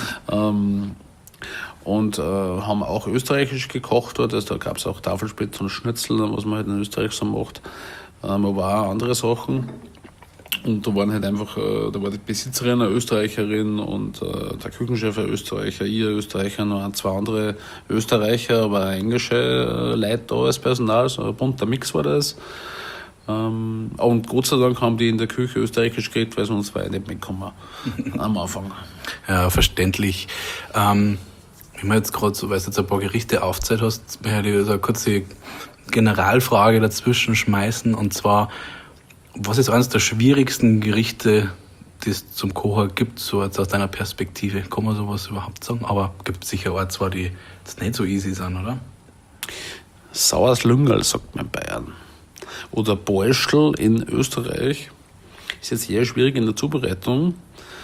Und haben auch österreichisch gekocht dort, also da gab es auch Tafelspitz und Schnitzel, was man halt in Österreich so macht, aber auch andere Sachen. Und da waren halt einfach, da war die Besitzerin eine Österreicherin und der Küchenchef ein Österreicher, ich ein Österreicher, noch zwei andere Österreicher, aber auch englische Leute da als Personal, so ein bunter Mix war das. Und Gott sei Dank haben die in der Küche österreichisch geredet, weil sonst war ich nicht mitgekommen am Anfang. Ja, verständlich. Wenn man jetzt gerade so, weil du jetzt ein paar Gerichte aufgezählt hast, möchte ich so eine kurze Generalfrage dazwischen schmeißen, und zwar, was ist eines der schwierigsten Gerichte, die es zum Kochen gibt, so jetzt aus deiner Perspektive? Kann man sowas überhaupt sagen? Aber es gibt sicher auch zwei, die jetzt nicht so easy sind, oder? Saures Lüngerl, sagt man in Bayern. Oder Beuschel in Österreich. Ist jetzt eher schwierig in der Zubereitung.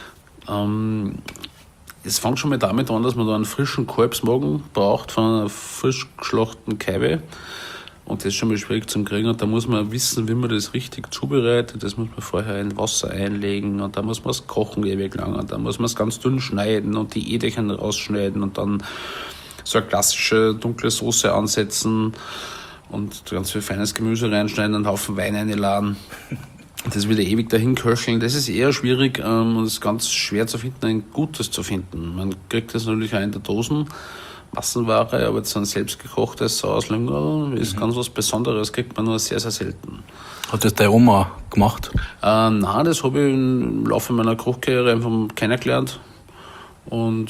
Es fängt schon mal damit an, dass man da einen frischen Kalbsmagen braucht von einer frisch geschlachteten Kaibe. Und das ist schon mal schwierig zum Kriegen. Und da muss man wissen, wie man das richtig zubereitet. Das muss man vorher in Wasser einlegen. Und da muss man es kochen ewig lang. Und dann muss man es ganz dünn schneiden und die Edelchen rausschneiden. Und dann so eine klassische dunkle Soße ansetzen. Und ganz viel feines Gemüse reinschneiden, einen Haufen Wein einladen. Das wieder ewig dahin köcheln. Das ist eher schwierig und es ist ganz schwer zu finden, ein gutes zu finden. Man kriegt das natürlich auch in der Dosen. Massenware, aber jetzt so ein selbstgekochtes Saures Lüngerl ist ganz was Besonderes, kriegt man nur sehr, sehr selten. Hat das deine Oma gemacht? Nein, das habe ich im Laufe meiner Kochkarriere einfach kennengelernt und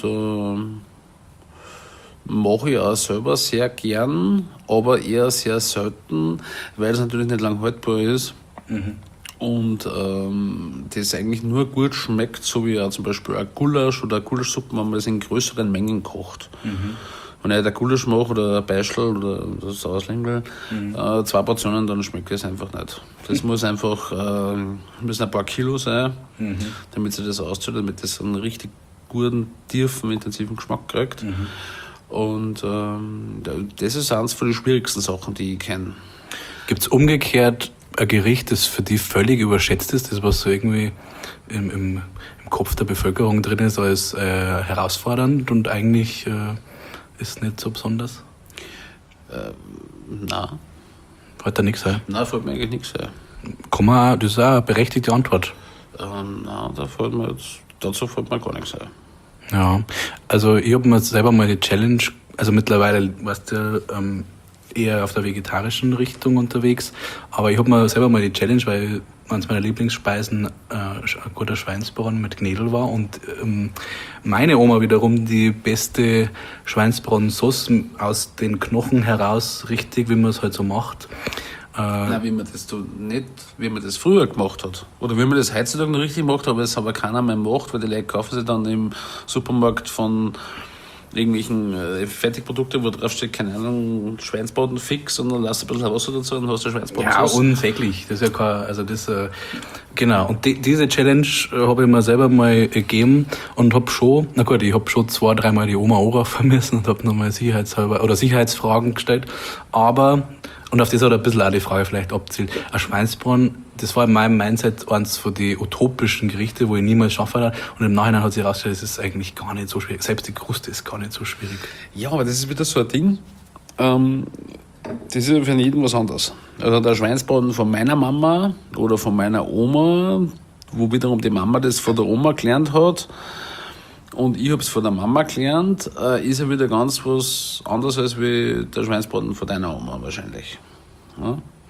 mache ich auch selber sehr gern, aber eher sehr selten, weil es natürlich nicht lang haltbar ist. Und das eigentlich nur gut schmeckt, so wie auch zum Beispiel ein Gulasch oder eine Gulaschsuppe, wenn man das in größeren Mengen kocht. Wenn ich ein Gulasch mache oder ein Beischel oder das Sauerslingel, 2 Portionen, dann schmeckt das einfach nicht. Das muss einfach, müssen ein paar Kilo sein, damit sich das auszieht, damit das einen richtig guten, tiefen, intensiven Geschmack kriegt. Und das ist eines von den schwierigsten Sachen, die ich kenne. Gibt es umgekehrt ein Gericht, das für dich völlig überschätzt ist, das was so irgendwie im Kopf der Bevölkerung drin ist, als herausfordernd und eigentlich ist nicht so besonders? Nein. Fällt da nichts ein? Nein, fällt mir eigentlich nichts ein. Das ist auch eine berechtigte Antwort. Nein, dazu fällt mir gar nichts ein. Ja, also ich habe mir selber mal die Challenge, also mittlerweile warst du eher auf der vegetarischen Richtung unterwegs, aber ich habe mir selber mal die Challenge, weil eines meiner Lieblingsspeisen ein guter Schweinsbraten mit Knädel war und meine Oma wiederum die beste Schweinsbraten-Sauce aus den Knochen heraus, richtig, wie man es halt so macht. Nein, wie man das früher gemacht hat. Oder wie man das heutzutage noch richtig macht, aber es aber keiner mehr macht, weil die Leute kaufen sich dann im Supermarkt von irgendwelchen Fertigprodukte, wo drauf steht, keine Ahnung, Schweinsbraten fix und dann lässt du ein bisschen Wasser dazu und hast du Schweinsbraten. Ja, unsäglich. Das ist ja kein, also das, genau. Und diese Challenge habe ich mir selber mal gegeben und habe schon, ich habe schon 2-3 Mal die Oma anrufen müssen und habe nochmal Sicherheitsfragen gestellt, aber, und auf das hat ein bisschen auch die Frage vielleicht abzielt, ein Schweinsbraten, das war in meinem Mindset eins von den utopischen Gerichte, wo ich niemals schaffen werde. Und im Nachhinein hat sich herausgestellt, es ist eigentlich gar nicht so schwierig. Selbst die Kruste ist gar nicht so schwierig. Ja, aber das ist wieder so ein Ding. Das ist ja für jeden was anderes. Also der Schweinsbraten von meiner Mama oder von meiner Oma, wo wiederum die Mama das von der Oma gelernt hat und ich habe es von der Mama gelernt, ist ja wieder ganz was anderes als wie der Schweinsbraten von deiner Oma wahrscheinlich. Ja?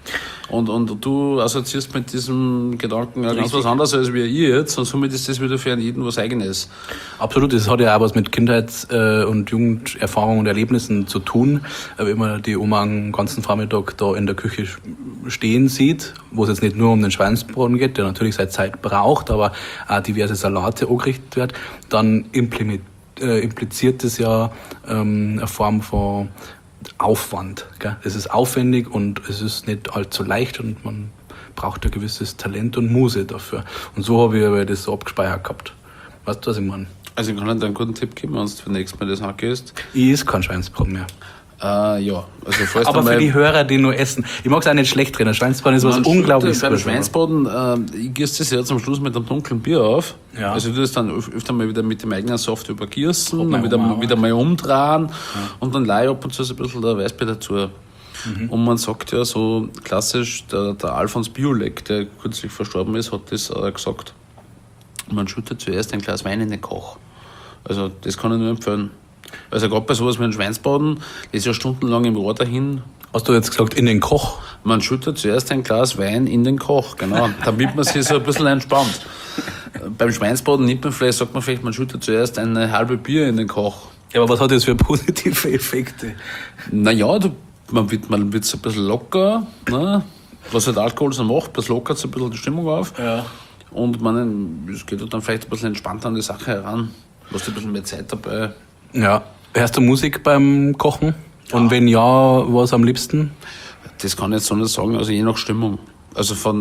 Und du assoziierst mit diesem Gedanken ganz was anderes als wir jetzt, und somit ist das wieder für einen jeden was Eigenes. Absolut, das hat ja auch was mit Kindheits- und Jugenderfahrungen und Erlebnissen zu tun. Wenn man die Oma den ganzen Vormittag da in der Küche stehen sieht, wo es jetzt nicht nur um den Schweinsbraten geht, der natürlich seine Zeit braucht, aber auch diverse Salate angerichtet wird, dann impliziert das ja eine Form von Aufwand. Gell? Es ist aufwendig und es ist nicht allzu leicht und man braucht ein gewisses Talent und Muse dafür. Und so habe ich aber das so abgespeichert gehabt. Weißt du, was ich meine? Also ich kann dir einen guten Tipp geben, wenn du für nächstes Mal das angehst. Ich esse kein Schweinsbraten mehr. Ja, also falls Aber für die Hörer, die nur essen. Ich mag es auch nicht schlecht reden. Schweinsbraten ist was Unglaubliches. Beim Schweinsbraten, ich gieße das ja zum Schluss mit einem dunklen Bier auf. Ja. Also ich tue das dann öfter mal wieder mit dem eigenen Saft übergießen, dann wieder mal umdrehen und dann leihe ab und zu so ein bisschen der Weißbier dazu. Und man sagt ja so klassisch, der Alfons Biolek, der kürzlich verstorben ist, hat das gesagt. Man schüttet zuerst ein Glas Wein in den Koch. Also das kann ich nur empfehlen. Also gerade bei sowas wie einem Schweinsbraten, das ist ja stundenlang im Rohr dahin. Hast du jetzt gesagt, in den Koch? Man schüttet zuerst ein Glas Wein in den Koch, genau, damit man sich so ein bisschen entspannt. Beim Schweinsbraten sagt man vielleicht, man schüttet zuerst eine halbe Bier in den Koch. Ja, aber was hat das für positive Effekte? Naja, man wird so ein bisschen locker, ne? Was halt Alkohol so macht, das lockert so ein bisschen die Stimmung auf. Ja. Und es geht dann vielleicht ein bisschen entspannter an die Sache heran. Du hast ein bisschen mehr Zeit dabei. Ja. Hörst du Musik beim Kochen? Ja. Und wenn ja, was am liebsten? Das kann ich jetzt so nicht sagen, also je nach Stimmung. Also von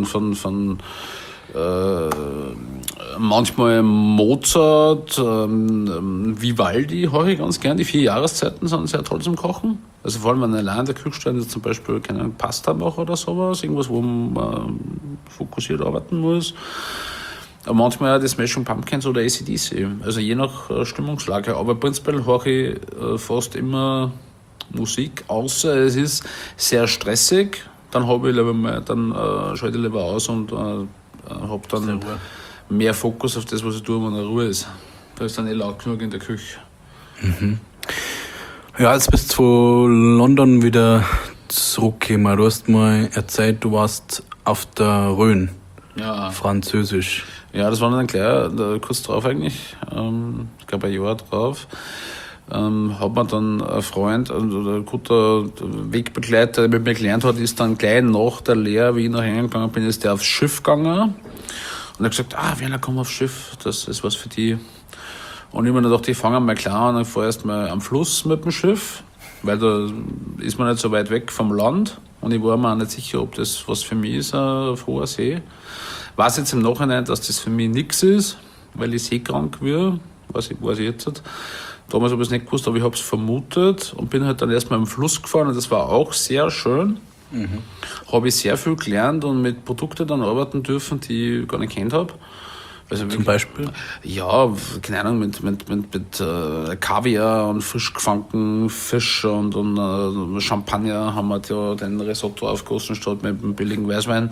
manchmal Mozart, Vivaldi höre ich ganz gern. Die 4 Jahreszeiten sind sehr toll zum Kochen. Also vor allem, wenn ich allein in der Küche stehe, jetzt zum Beispiel keine Pasta mache oder sowas, irgendwas, wo man fokussiert arbeiten muss. Aber manchmal auch die Smashing Pumpkins oder AC/DC. Also je nach Stimmungslage. Aber prinzipiell höre ich fast immer Musik, außer es ist sehr stressig. Dann schalte ich lieber aus und habe dann mehr Fokus auf das, was ich tue, wenn er Ruhe ist. Da ist dann laut genug in der Küche. Mhm. Ja, jetzt bist du von London wieder zurückgekommen. Du hast mal erzählt, du warst auf der Rhön. Ja. Französisch. Ja, das war dann gleich, kurz drauf eigentlich. Ich glaube ein Jahr drauf. Hat man dann ein Freund oder ein guter Wegbegleiter, der mit mir gelernt hat, ist dann gleich nach der Lehre, wie ich nach England gegangen bin, ist der aufs Schiff gegangen. Und er hat gesagt, Werner, komm aufs Schiff, das ist was für die. Und ich habe mir gedacht, ich fange mal klar an, ich fahre erst mal am Fluss mit dem Schiff, weil da ist man nicht so weit weg vom Land. Und ich war mir auch nicht sicher, ob das was für mich ist, auf hoher See. Weiß jetzt im Nachhinein, dass das für mich nichts ist, weil ich seekrank bin, weiß ich jetzt. Damals habe ich es nicht gewusst, aber ich habe es vermutet und bin halt dann erstmal am Fluss gefahren und das war auch sehr schön. Habe ich sehr viel gelernt und mit Produkten dann arbeiten dürfen, die ich gar nicht kennt habe. Also zum Beispiel? Ja, keine Ahnung, mit Kaviar und frisch gefangenen Fisch und Champagner haben wir ja den Risotto aufgegossen statt mit einem billigen Weißwein.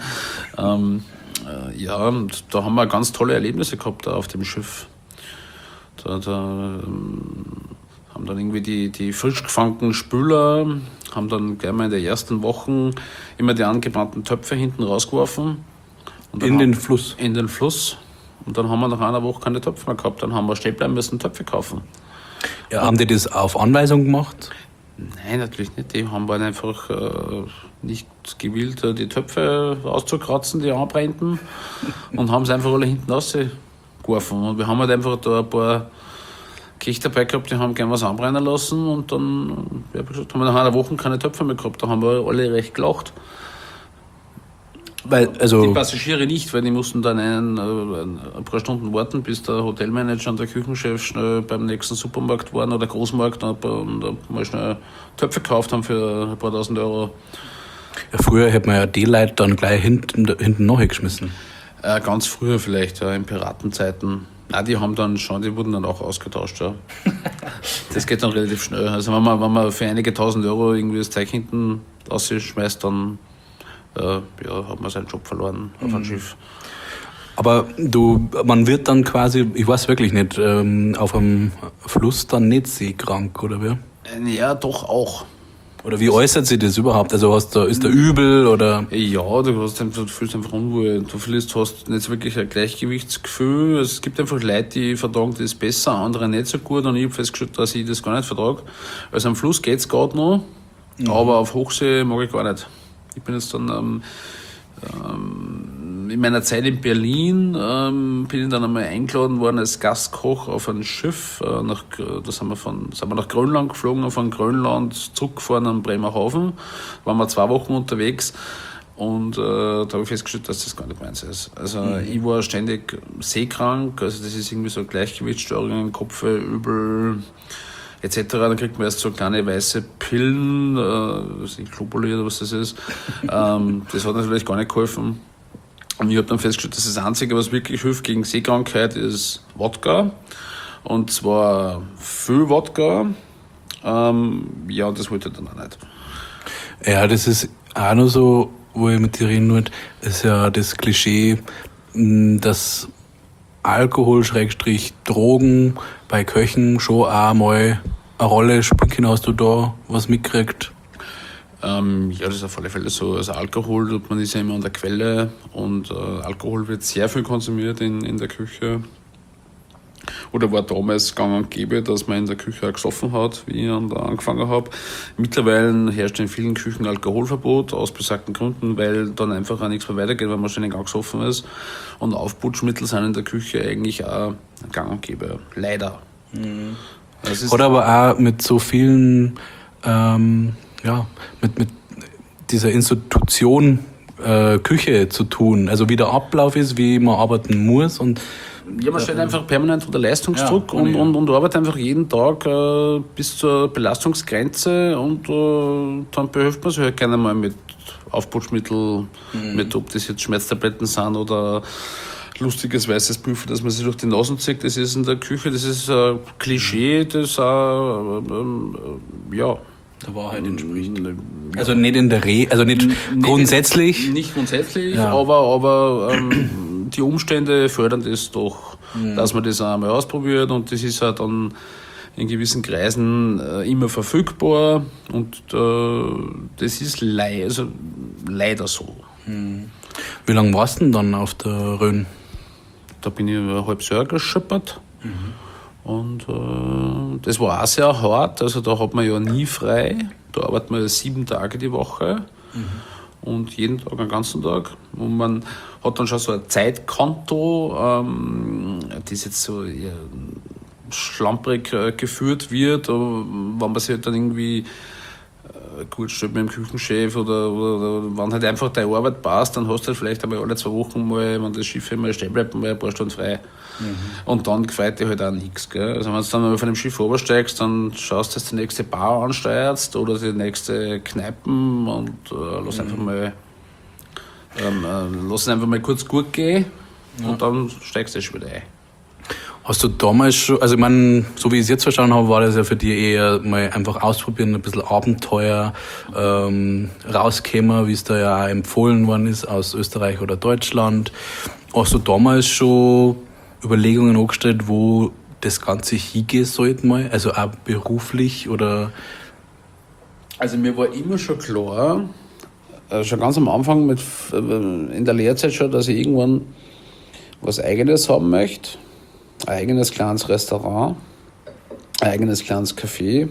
Ja, und da haben wir ganz tolle Erlebnisse gehabt da auf dem Schiff. Da haben dann irgendwie die frisch gefangenen Spüler, haben dann gleich mal in den ersten Wochen immer die angebrannten Töpfe hinten rausgeworfen. Und in den Fluss? In den Fluss. Und dann haben wir nach einer Woche keine Töpfe mehr gehabt. Dann haben wir stehen bleiben müssen, Töpfe kaufen. Ja, haben die das auf Anweisung gemacht? Nein, natürlich nicht. Die haben einfach nicht gewillt, die Töpfe auszukratzen, die anbrennten, und haben es einfach alle hinten rausgeworfen. Und wir haben halt einfach da ein paar Kirche dabei gehabt, die haben gern was anbrennen lassen, und dann, wie hab ich gesagt, haben wir nach einer Woche keine Töpfe mehr gehabt. Da haben wir alle recht gelacht. Weil, also die Passagiere nicht, weil die mussten dann ein paar Stunden warten, bis der Hotelmanager und der Küchenchef schnell beim nächsten Supermarkt waren oder Großmarkt und mal schnell Töpfe gekauft haben für ein paar tausend Euro. Ja, früher hätte man ja die Leute dann gleich hinten nachgeschmissen. Ganz früher vielleicht, ja, in Piratenzeiten. Nein, die wurden dann auch ausgetauscht, ja. Das geht dann relativ schnell. Also wenn man für einige tausend Euro irgendwie das Zeug hinten rausschmeißt, dann hat man seinen Job verloren auf einem Schiff. Aber man wird dann quasi, ich weiß wirklich nicht, auf einem Fluss dann nicht seekrank, oder wie? Ja, doch auch. Oder wie äußert sich das überhaupt? Also ist da übel oder? Ja, du fühlst einfach unwohl. Hast nicht so wirklich ein Gleichgewichtsgefühl. Also es gibt einfach Leute, die vertragen das besser, andere nicht so gut. Und ich habe festgestellt, dass ich das gar nicht vertrage. Also am Fluss geht's gerade noch, aber auf Hochsee mag ich gar nicht. Ich bin jetzt dann in meiner Zeit in Berlin bin ich dann einmal eingeladen worden als Gastkoch auf ein Schiff. Da sind wir nach Grönland geflogen, von Grönland zurückgefahren an Bremerhaven. Waren wir 2 Wochen unterwegs und da habe ich festgestellt, dass das gar nicht meins ist. Also ich war ständig seekrank, also das ist irgendwie so Gleichgewichtsstörungen, Kopfweh, Übel etc. Dann kriegt man erst so kleine weiße Pillen, Globuli oder was das ist. Das hat natürlich gar nicht geholfen. Und ich habe dann festgestellt, dass das Einzige, was wirklich hilft gegen Seekrankheit, ist Wodka. Und zwar viel Wodka. Ja, das wollte ich dann auch nicht. Ja, das ist auch noch so, wo ich mit dir reden wollte, ist ja das Klischee, dass Alkohol, Drogen bei Köchen schon auch mal eine Rolle spielen. Hast du da was mitgekriegt? Ja, das ist auf alle Fälle so. Also Alkohol, man ist ja immer an der Quelle und Alkohol wird sehr viel konsumiert in der Küche. Oder war damals gang und gäbe, dass man in der Küche auch gesoffen hat, wie ich da angefangen habe. Mittlerweile herrscht in vielen Küchen Alkoholverbot, aus besagten Gründen, weil dann einfach auch nichts mehr weitergeht, weil man ständig angesoffen ist. Und Aufputschmittel sind in der Küche eigentlich auch gang und gäbe. Leider. Mhm. Hat aber auch mit so vielen, mit dieser Institution Küche zu tun. Also wie der Ablauf ist, wie man arbeiten muss und ja, man steht einfach permanent unter Leistungsdruck und arbeitet einfach jeden Tag bis zur Belastungsgrenze und dann behilft man sich halt gerne mal mit Aufputschmittel, mit ob das jetzt Schmerztabletten sind oder lustiges weißes Pulver, dass man sich durch die Nase zieht. Das ist in der Küche, das ist ein Klischee, das auch, der Wahrheit entspricht. Also nicht in der also nicht grundsätzlich. Nicht grundsätzlich, aber die Umstände fördern das doch, dass man das einmal ausprobiert und das ist halt dann in gewissen Kreisen immer verfügbar und das ist leider so. Wie lange warst du denn dann auf der Rhön? Da bin ich ein halbes Jahr geschippert. Und das war auch sehr hart, also da hat man ja nie frei, da arbeitet man 7 Tage die Woche und jeden Tag, einen ganzen Tag. Und man hat dann schon so ein Zeitkonto, das jetzt so schlamprig geführt wird, wenn man sich halt dann irgendwie gut stellt mit dem Küchenchef oder wenn halt einfach deine Arbeit passt, dann hast du halt vielleicht einmal alle 2 Wochen mal, wenn das Schiff immer stehen bleibt, mal ein paar Stunden frei. Und dann gefällt dir halt auch nichts. Also wenn du dann mal von dem Schiff runtersteigst, dann schaust du, dass du die nächste Bar ansteuerst oder die nächste Kneipen und lass einfach mal kurz gut gehen und dann steigst du schon wieder ein. Hast du damals schon, also ich meine, so wie ich es jetzt verstanden habe, war das ja für dich eher mal einfach ausprobieren, ein bisschen Abenteuer rauskämen, wie es da ja auch empfohlen worden ist aus Österreich oder Deutschland. Hast du damals schon Überlegungen angestellt, wo das Ganze hingehen sollte mal? Also auch beruflich oder? Also mir war immer schon klar, schon ganz am Anfang in der Lehrzeit schon, dass ich irgendwann was Eigenes haben möchte. Ein eigenes kleines Restaurant, ein eigenes kleines Café,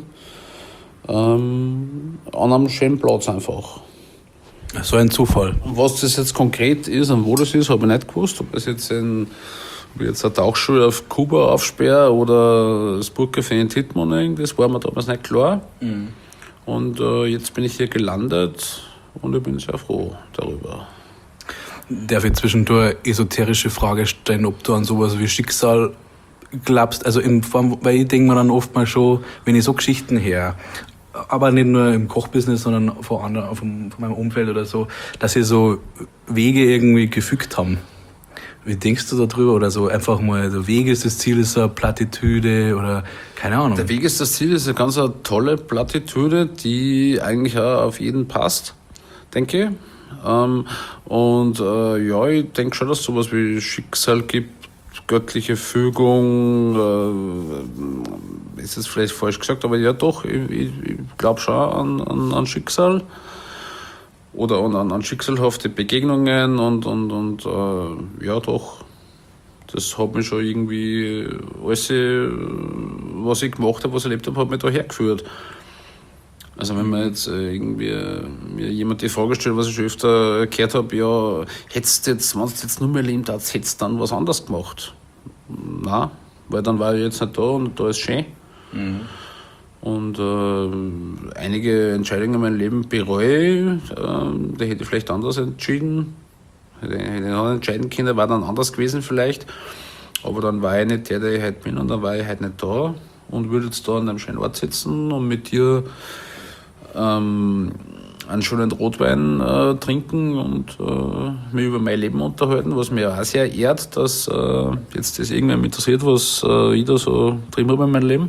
an einem schönen Platz einfach. So ein Zufall. Und was das jetzt konkret ist und wo das ist, habe ich nicht gewusst. Ob das jetzt eine Tauchschule auf Kuba aufsperre oder das Burgcafé in Tittmoning, das war mir damals nicht klar. Und jetzt bin ich hier gelandet und ich bin sehr froh darüber. Darf ich zwischendurch eine esoterische Frage stellen, ob du an sowas wie Schicksal glaubst? Also weil ich denke mir dann oft mal schon, wenn ich so Geschichten höre, aber nicht nur im Kochbusiness, sondern von meinem Umfeld oder so, dass sie so Wege irgendwie gefügt haben. Wie denkst du darüber? Oder so einfach mal, der Weg ist das Ziel, ist so eine Plattitüde oder keine Ahnung. Der Weg ist das Ziel, ist eine ganz tolle Plattitüde, die eigentlich auch auf jeden passt, denke ich. Ich denke schon, dass es sowas wie Schicksal gibt, göttliche Fügung, ist es vielleicht falsch gesagt, aber ja doch, ich glaube schon an Schicksal oder an schicksalhafte Begegnungen und ja doch, das hat mich schon irgendwie, alles, was ich gemacht habe, was ich erlebt habe, hat mich da hergeführt. Also wenn man jetzt irgendwie mir jemand die Frage stellt, was ich schon öfter gehört habe, ja, hättest du jetzt, wenn du jetzt nur mehr leben darfst, hättest du dann was anderes gemacht? Nein, weil dann war ich jetzt nicht da und da ist schön. Mhm. Und einige Entscheidungen in meinem Leben bereue ich, da hätte ich vielleicht anders entschieden. Hätte ich anders entscheiden können, war dann anders gewesen vielleicht. Aber dann war ich nicht der ich heute bin und dann war ich heute nicht da und würde jetzt da an einem schönen Ort sitzen und mit dir einen schönen Rotwein trinken und mich über mein Leben unterhalten, was mir auch sehr ehrt, dass jetzt das irgendwann interessiert, was ich da so drin habe in meinem Leben.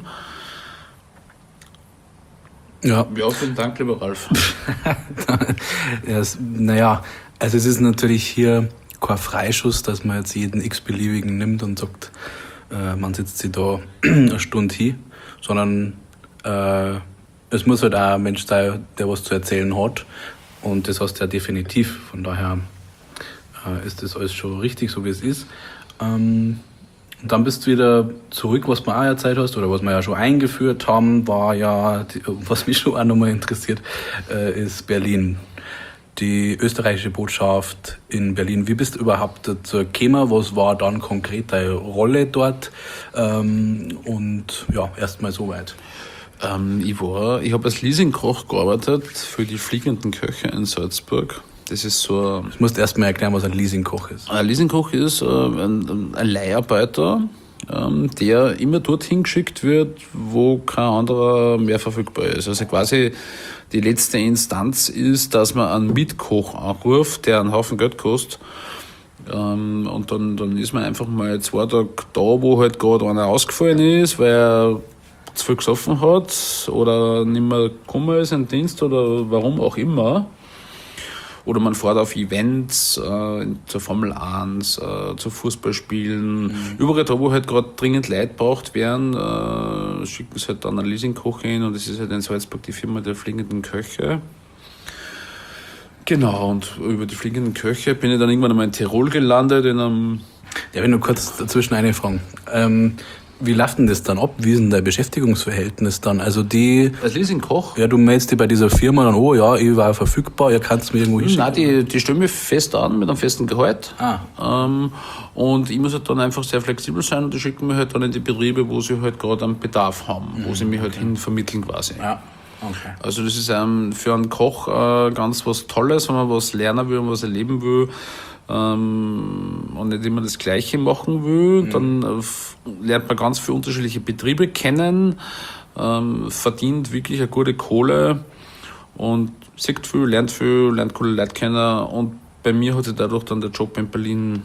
Ja, vielen Dank, lieber Ralf. Naja, also es ist natürlich hier kein Freischuss, dass man jetzt jeden x-beliebigen nimmt und sagt, man setzt sich da eine Stunde hin, sondern es muss halt auch ein Mensch sein, der was zu erzählen hat. Und das hast du ja definitiv. Von daher ist das alles schon richtig, so wie es ist. Und dann bist du wieder zurück, was wir auch erzählt hast, oder was wir ja schon eingeführt haben, war ja, was mich schon auch nochmal interessiert, ist Berlin. Die österreichische Botschaft in Berlin. Wie bist du überhaupt dazu gekommen? Was war dann konkret deine Rolle dort? Und ja, erstmal soweit. Ich habe als Leasingkoch gearbeitet für die Fliegenden Köche in Salzburg. Das ist so. Du musst erstmal erklären, was ein Leasingkoch ist. Ein Leasingkoch ist ein Leiharbeiter, der immer dorthin geschickt wird, wo kein anderer mehr verfügbar ist. Also quasi die letzte Instanz ist, dass man einen Mietkoch anruft, der einen Haufen Geld kostet. Und dann ist man einfach mal 2 Tage da, wo halt gerade einer ausgefallen ist, weil er zu viel gesoffen hat oder nicht mehr gekommen ist in den Dienst oder warum auch immer. Oder man fährt auf Events, zur Formel 1, zu Fußballspielen. Überall da, wo halt gerade dringend Leute braucht werden, schicken sie halt dann einen Leasingkoch hin und das ist halt in Salzburg die Firma der Fliegenden Köche. Genau, und über die Fliegenden Köche bin ich dann irgendwann einmal in Tirol gelandet, in einem... Ja, wenn du kurz dazwischen eine Fragen. Wie läuft denn das dann ab? Wie ist denn dein Beschäftigungsverhältnis dann? Also als Leasingkoch? Ja, du meldest dich bei dieser Firma dann, oh ja, ich war verfügbar, ihr kannst mir irgendwo hinschicken. Nein, die stellen mich fest an mit einem festen Gehalt. Und ich muss halt dann einfach sehr flexibel sein und die schicken mich halt dann in die Betriebe, wo sie halt gerade einen Bedarf haben, wo sie mich halt hin vermitteln quasi. Ja. Okay. Also das ist für einen Koch ganz was Tolles, wenn man was lernen will und was erleben will. Und nicht immer das Gleiche machen will, dann lernt man ganz viele unterschiedliche Betriebe kennen, verdient wirklich eine gute Kohle und sieht viel, lernt coole Leute kennen und bei mir hat sich dadurch dann der Job in Berlin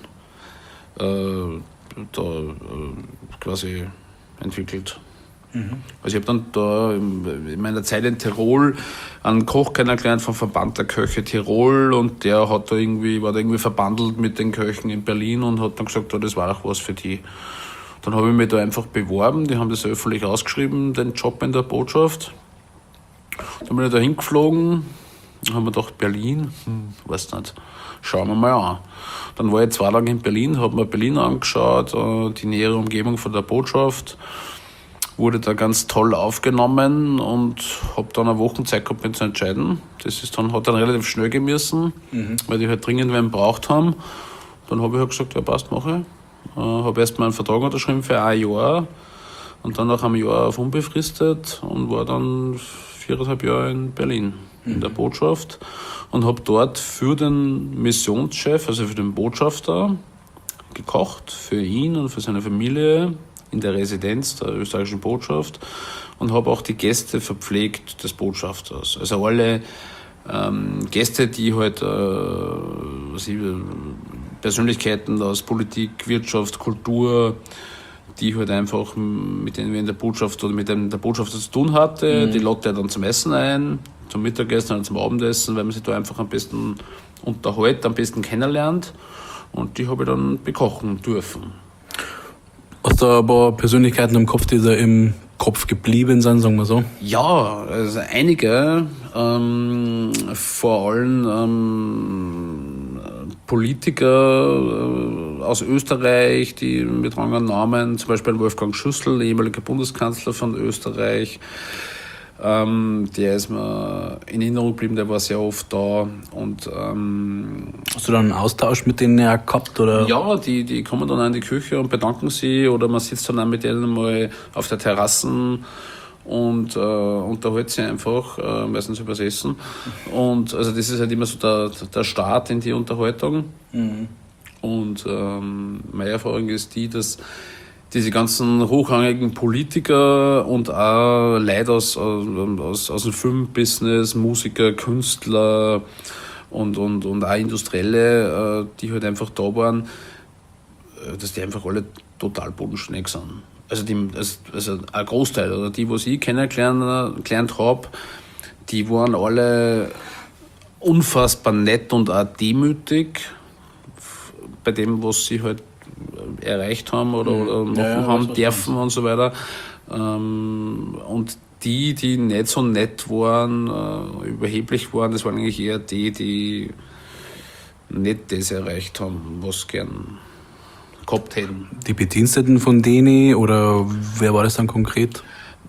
quasi entwickelt. Also ich habe dann da in meiner Zeit in Tirol einen Koch kennengelernt vom Verband der Köche Tirol und der war da irgendwie verbandelt mit den Köchen in Berlin und hat dann gesagt, das war auch was für die. Dann habe ich mich da einfach beworben, die haben das öffentlich ausgeschrieben, den Job in der Botschaft. Dann bin ich da hingeflogen, dann haben wir gedacht, Berlin, weiß nicht, schauen wir mal an. Dann war ich 2 Tage in Berlin, habe mir Berlin angeschaut, die nähere Umgebung von der Botschaft. Wurde da ganz toll aufgenommen und habe dann eine Woche Zeit gehabt, mich zu entscheiden. Hat dann relativ schnell gemessen, weil die halt dringend wen braucht haben. Dann habe ich halt gesagt, ja passt, mache ich. Habe erst mal einen Vertrag unterschrieben für 1 Jahr und dann nach einem Jahr auf unbefristet und war dann 4,5 Jahre in Berlin in der Botschaft und habe dort für den Missionschef, also für den Botschafter, gekocht, für ihn und für seine Familie in der Residenz der österreichischen Botschaft und habe auch die Gäste verpflegt des Botschafters. Also alle Gäste, die halt Persönlichkeiten aus Politik, Wirtschaft, Kultur, die halt einfach mit denen wir in der Botschaft oder mit dem der Botschafter zu tun hatte, die lade er dann zum Essen ein, zum Mittagessen oder zum Abendessen, weil man sich da einfach am besten unterhält, am besten kennenlernt und die habe ich dann bekochen dürfen. Hast du ein paar Persönlichkeiten im Kopf, die da im Kopf geblieben sind, sagen wir so? Ja, also einige, vor allem Politiker aus Österreich, die mit rangen Namen, zum Beispiel Wolfgang Schüssel, ehemaliger Bundeskanzler von Österreich, der ist mir in Erinnerung geblieben, der war sehr oft da. Und hast du dann einen Austausch mit denen ja gehabt? Oder? Ja, die kommen dann in die Küche und bedanken sich, oder man sitzt dann auch mit denen mal auf der Terrassen und unterhält sich einfach, meistens übers Essen. Und also das ist halt immer so der Start in die Unterhaltung. Mhm. Und meine Erfahrung ist die, dass diese ganzen hochrangigen Politiker und auch Leute aus dem Filmbusiness, Musiker, Künstler und auch Industrielle, die halt einfach da waren, dass die einfach alle total bodenständig sind. Also ein Großteil, oder die, was ich kennengelernt habe, die waren alle unfassbar nett und auch demütig bei dem, was sie halt erreicht haben oder machen haben dürfen und so weiter. Und die nicht so nett waren, überheblich waren, das waren eigentlich eher die nicht das erreicht haben, was gern gehabt hätten. Die Bediensteten von denen, oder wer war das dann konkret?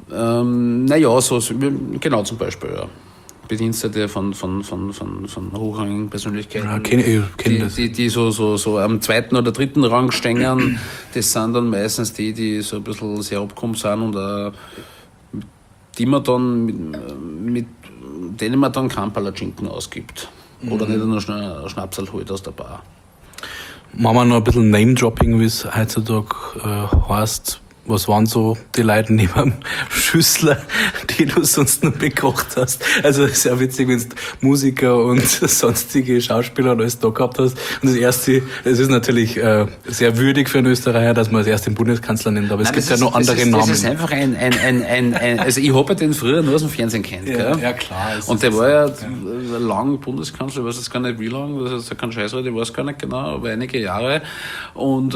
Genau, zum Beispiel, ja. Bedienstete von hochrangigen Persönlichkeiten, ja, kenn das. Die so am zweiten oder dritten Rang stehen. Das sind dann meistens die so ein bisschen sehr abgekommen sind und die man dann mit denen man dann keinen Palatschinken ausgibt. Oder nicht nur schnell einen Schnapsal holt aus der Bar. Machen wir noch ein bisschen Name-Dropping, wie es heutzutage heißt. Was waren so die Leute neben dem Schüssler, die du sonst noch bekocht hast? Also es ist ja witzig, wenn du Musiker und sonstige Schauspieler und alles da gehabt hast. Und es ist natürlich sehr würdig für einen Österreicher, dass man als erst den Bundeskanzler nennt, aber es gibt ja noch andere Namen. Das ist einfach also ich habe den früher nur aus dem Fernsehen kennt. Ja, ja klar. Und der war ja lang Bundeskanzler, ich weiß jetzt gar nicht wie lang, das ist ja kein Scheißrede, ich weiß gar nicht genau, aber einige Jahre. Und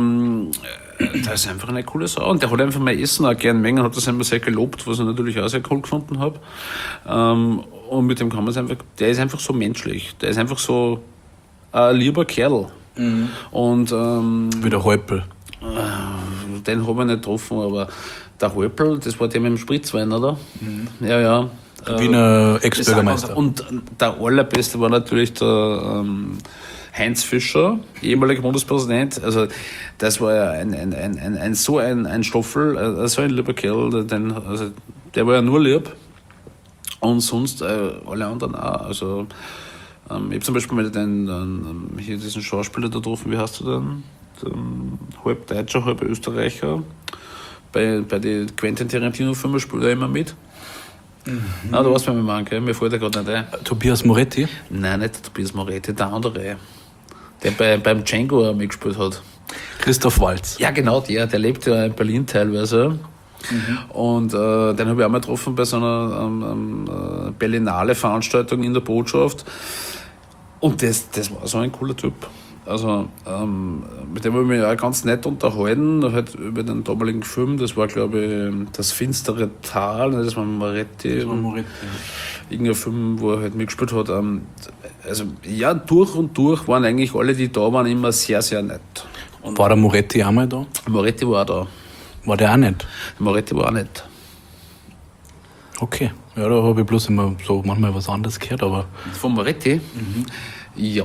das ist einfach eine coole Sau. Und der hat einfach mein Essen auch gern mengen, hat das immer sehr gelobt, was ich natürlich auch sehr cool gefunden habe. Und mit dem kann man es einfach, der ist einfach so menschlich. Der ist einfach so ein lieber Kerl. Mhm. Und wie der Häupl. Den habe ich nicht getroffen, aber der Häupl, das war der mit dem Spritzwein, oder? Mhm. Ja. Wiener Ex-Bürgermeister. Und der allerbeste war natürlich der Heinz Fischer, ehemaliger Bundespräsident. Also das war ja ein Stoffel, so ein lieber Kerl, der war ja nur lieb. Und sonst alle anderen auch. Also ich habe zum Beispiel mal hier diesen Schauspieler da getroffen, wie heißt du denn? Halb Deutscher, halb Österreicher. Bei den Quentin Tarantino-Filmen spielt er immer mit. Mhm. Na, du weißt, wer wir meinen, gell? Mir fällt der gerade nicht ein. Tobias Moretti? Nein, nicht der Tobias Moretti, der andere. Der beim Django mitgespielt hat. Christoph Waltz. Ja, genau, der lebt ja in Berlin teilweise. Mhm. Und den habe ich auch mal getroffen bei so einer Berlinale-Veranstaltung in der Botschaft. Und das war so ein cooler Typ. Also mit dem habe ich mich auch ganz nett unterhalten, halt über den damaligen Film. Das war, glaube ich, das finstere Tal, das war Moretti. Irgendein Film, wo er halt mitgespielt hat. Also ja, durch und durch waren eigentlich alle, die da waren, immer sehr, sehr nett. Und war der Moretti auch mal da? Moretti war da. War der auch nicht? Moretti war auch nicht. Okay, ja, da habe ich bloß immer so manchmal was anderes gehört, aber... Von Moretti? Mhm. Ja,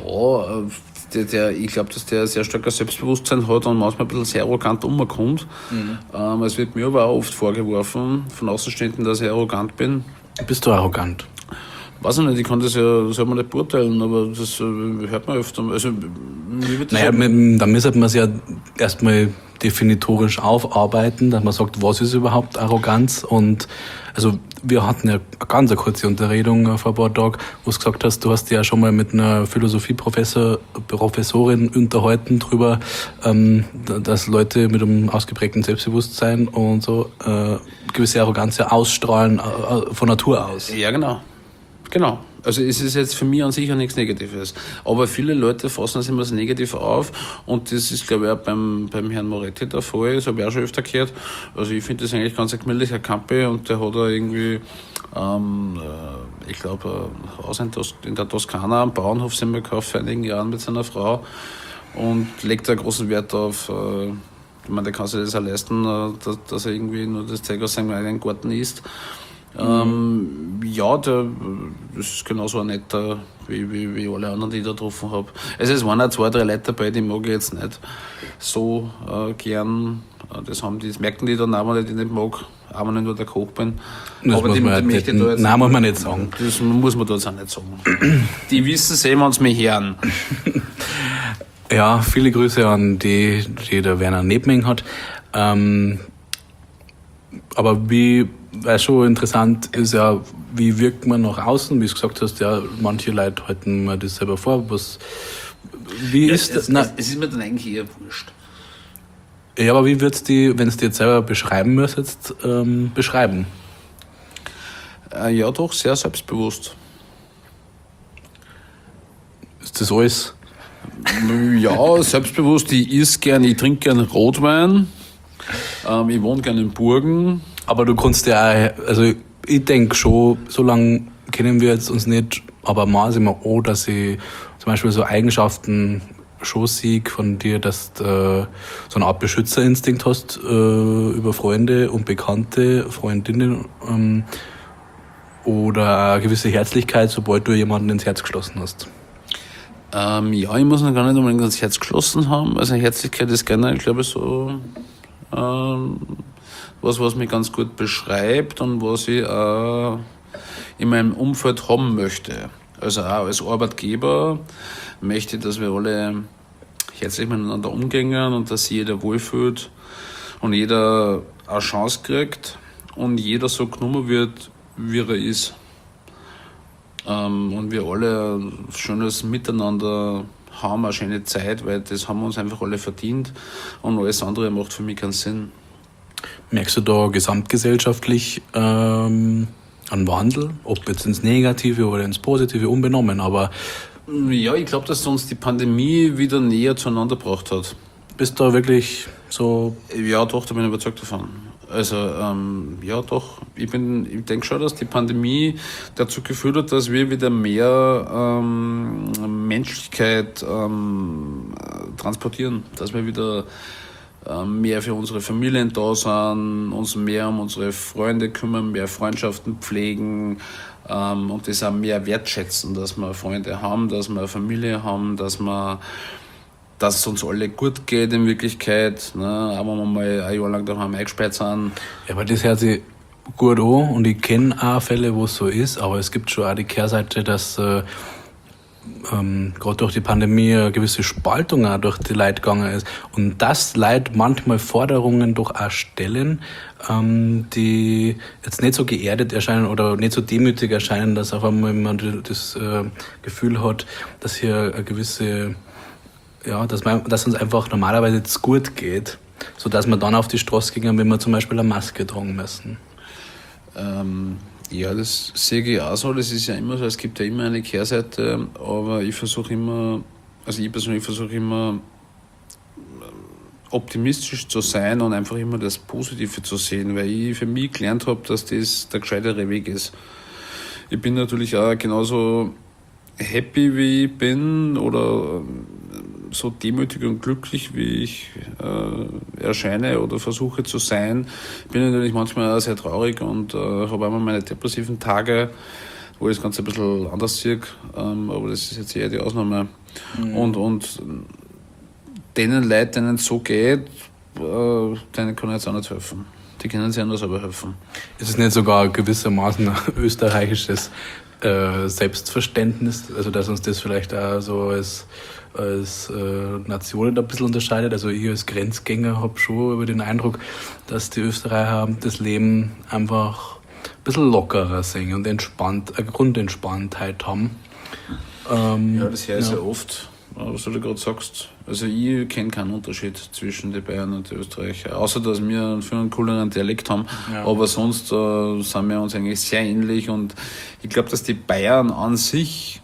ich glaube, dass der sehr starkes Selbstbewusstsein hat und manchmal ein bisschen sehr arrogant umkommt. Mhm. Es wird mir aber auch oft vorgeworfen, von Außenstehenden, dass ich arrogant bin. Bist du arrogant? Weiß ich nicht, ich kann das ja selber nicht beurteilen, aber das hört man öfter. Also, dann müsste man es ja erstmal definitorisch aufarbeiten, dass man sagt, was ist überhaupt Arroganz. Und also wir hatten ja eine ganz kurze Unterredung vor ein paar Tagen, wo du gesagt hast, du hast ja schon mal mit einer Professorin unterhalten drüber, dass Leute mit einem ausgeprägten Selbstbewusstsein und so gewisse Arroganz ja ausstrahlen von Natur aus. Ja, genau. Also es ist jetzt für mich an sich auch nichts Negatives. Aber viele Leute fassen das immer so negativ auf und das ist, glaube ich, auch beim Herrn Moretti der Fall, das habe ich auch schon öfter gehört. Also ich finde das eigentlich ganz ein gemütlicher Campi und der hat da irgendwie, ich glaube, ein Haus in der Toskana am Bauernhof sind wir gekauft vor einigen Jahren mit seiner Frau und legt da großen Wert auf, ich meine, der kann sich das auch leisten, dass er irgendwie nur das Zeug aus seinem eigenen Garten isst. Ja, das ist genauso ein netter wie alle anderen, die ich da getroffen habe. Also es waren auch 2, 3 Leute dabei, die mag ich jetzt nicht so gern. Das merken die dann auch, wenn ich die nicht mag, auch wenn ich nur der Koch bin. Das aber muss die man möchte ich da jetzt. Nein, muss man nicht sagen. Das muss man da jetzt auch nicht sagen. Die wissen es wenn sie mich hören. Ja, viele Grüße an die der Werner Nebming hat. Aber schon interessant ist ja, wie wirkt man nach außen? Wie du gesagt hast, ja, manche Leute halten mir das selber vor. Wie ist das? Es ist mir dann eigentlich eher wurscht. Ja, aber wie würdest du, wenn du jetzt selber beschreiben müsstest, beschreiben? Ja, doch, sehr selbstbewusst. Ist das alles? Ja, selbstbewusst. Ich trinke gern Rotwein. Ich wohne gerne in Burgen. Aber du kannst ja auch, also ich denke schon, so lange kennen wir jetzt uns nicht, aber maß immer an, dass ich zum Beispiel so Eigenschaften schon sehe von dir, dass du so eine Art Beschützerinstinkt hast über Freunde und Bekannte, Freundinnen oder eine gewisse Herzlichkeit, sobald du jemanden ins Herz geschlossen hast. Ja, ich muss noch gar nicht unbedingt ins Herz geschlossen haben. Also Herzlichkeit ist generell, glaube ich, so was mich ganz gut beschreibt und was ich in meinem Umfeld haben möchte. Also auch als Arbeitgeber möchte ich, dass wir alle herzlich miteinander umgehen und dass sich jeder wohlfühlt und jeder eine Chance kriegt und jeder so genommen wird, wie er ist. Und wir alle ein schönes Miteinander haben, eine schöne Zeit, weil das haben wir uns einfach alle verdient und alles andere macht für mich keinen Sinn. Merkst du da gesamtgesellschaftlich einen Wandel, ob jetzt ins Negative oder ins Positive, unbenommen, aber... Ja, ich glaube, dass uns die Pandemie wieder näher zueinander gebracht hat. Bist du da wirklich so... Ja, doch, da bin ich überzeugt davon. Also, ja, doch. Ich denke schon, dass die Pandemie dazu geführt hat, dass wir wieder mehr Menschlichkeit transportieren. Dass wir wieder mehr für unsere Familien da sind, uns mehr um unsere Freunde kümmern, mehr Freundschaften pflegen und das auch mehr wertschätzen, dass wir Freunde haben, dass wir eine Familie haben, dass es uns alle gut geht in Wirklichkeit, ne? Auch wenn wir mal ein Jahr lang daheim eingesperrt sind. Ja, aber das hört sich gut an und ich kenne auch Fälle, wo es so ist, aber es gibt schon auch die Kehrseite, dass gerade durch die Pandemie eine gewisse Spaltung auch durch die Leute gegangen ist und dass Leute manchmal Forderungen doch auch stellen, die jetzt nicht so geerdet erscheinen oder nicht so demütig erscheinen, dass auf einmal man das Gefühl hat, dass hier eine gewisse, ja, dass uns einfach normalerweise jetzt gut geht, sodass wir dann auf die Straße gehen, wenn wir zum Beispiel eine Maske tragen müssen. Ja, das sehe ich auch so. Das ist ja immer so, es gibt ja immer eine Kehrseite, aber ich persönlich versuche immer optimistisch zu sein und einfach immer das Positive zu sehen, weil ich für mich gelernt habe, dass das der gescheitere Weg ist. Ich bin natürlich auch genauso happy, wie ich bin oder so demütig und glücklich, wie ich erscheine oder versuche zu sein. Bin natürlich manchmal auch sehr traurig und habe einmal meine depressiven Tage, wo ich das Ganze ein bisschen anders sehe, aber das ist jetzt eher die Ausnahme. Mhm. Und denen Leuten, denen es so geht, denen kann ich jetzt auch nicht helfen. Die können sich anders aber helfen. Ist es nicht sogar gewissermaßen ein österreichisches Selbstverständnis, also dass uns das vielleicht auch so als Nationen ein bisschen unterscheidet? Also ich als Grenzgänger habe schon über den Eindruck, dass die Österreicher das Leben einfach ein bisschen lockerer sehen und eine Grundentspanntheit haben. Ja, das höre ich sehr oft. was du da gerade sagst. Also ich kenne keinen Unterschied zwischen den Bayern und den Österreicher, außer dass wir für einen cooleren Dialekt haben, aber sonst sind wir uns eigentlich sehr ähnlich und ich glaube, dass die Bayern an sich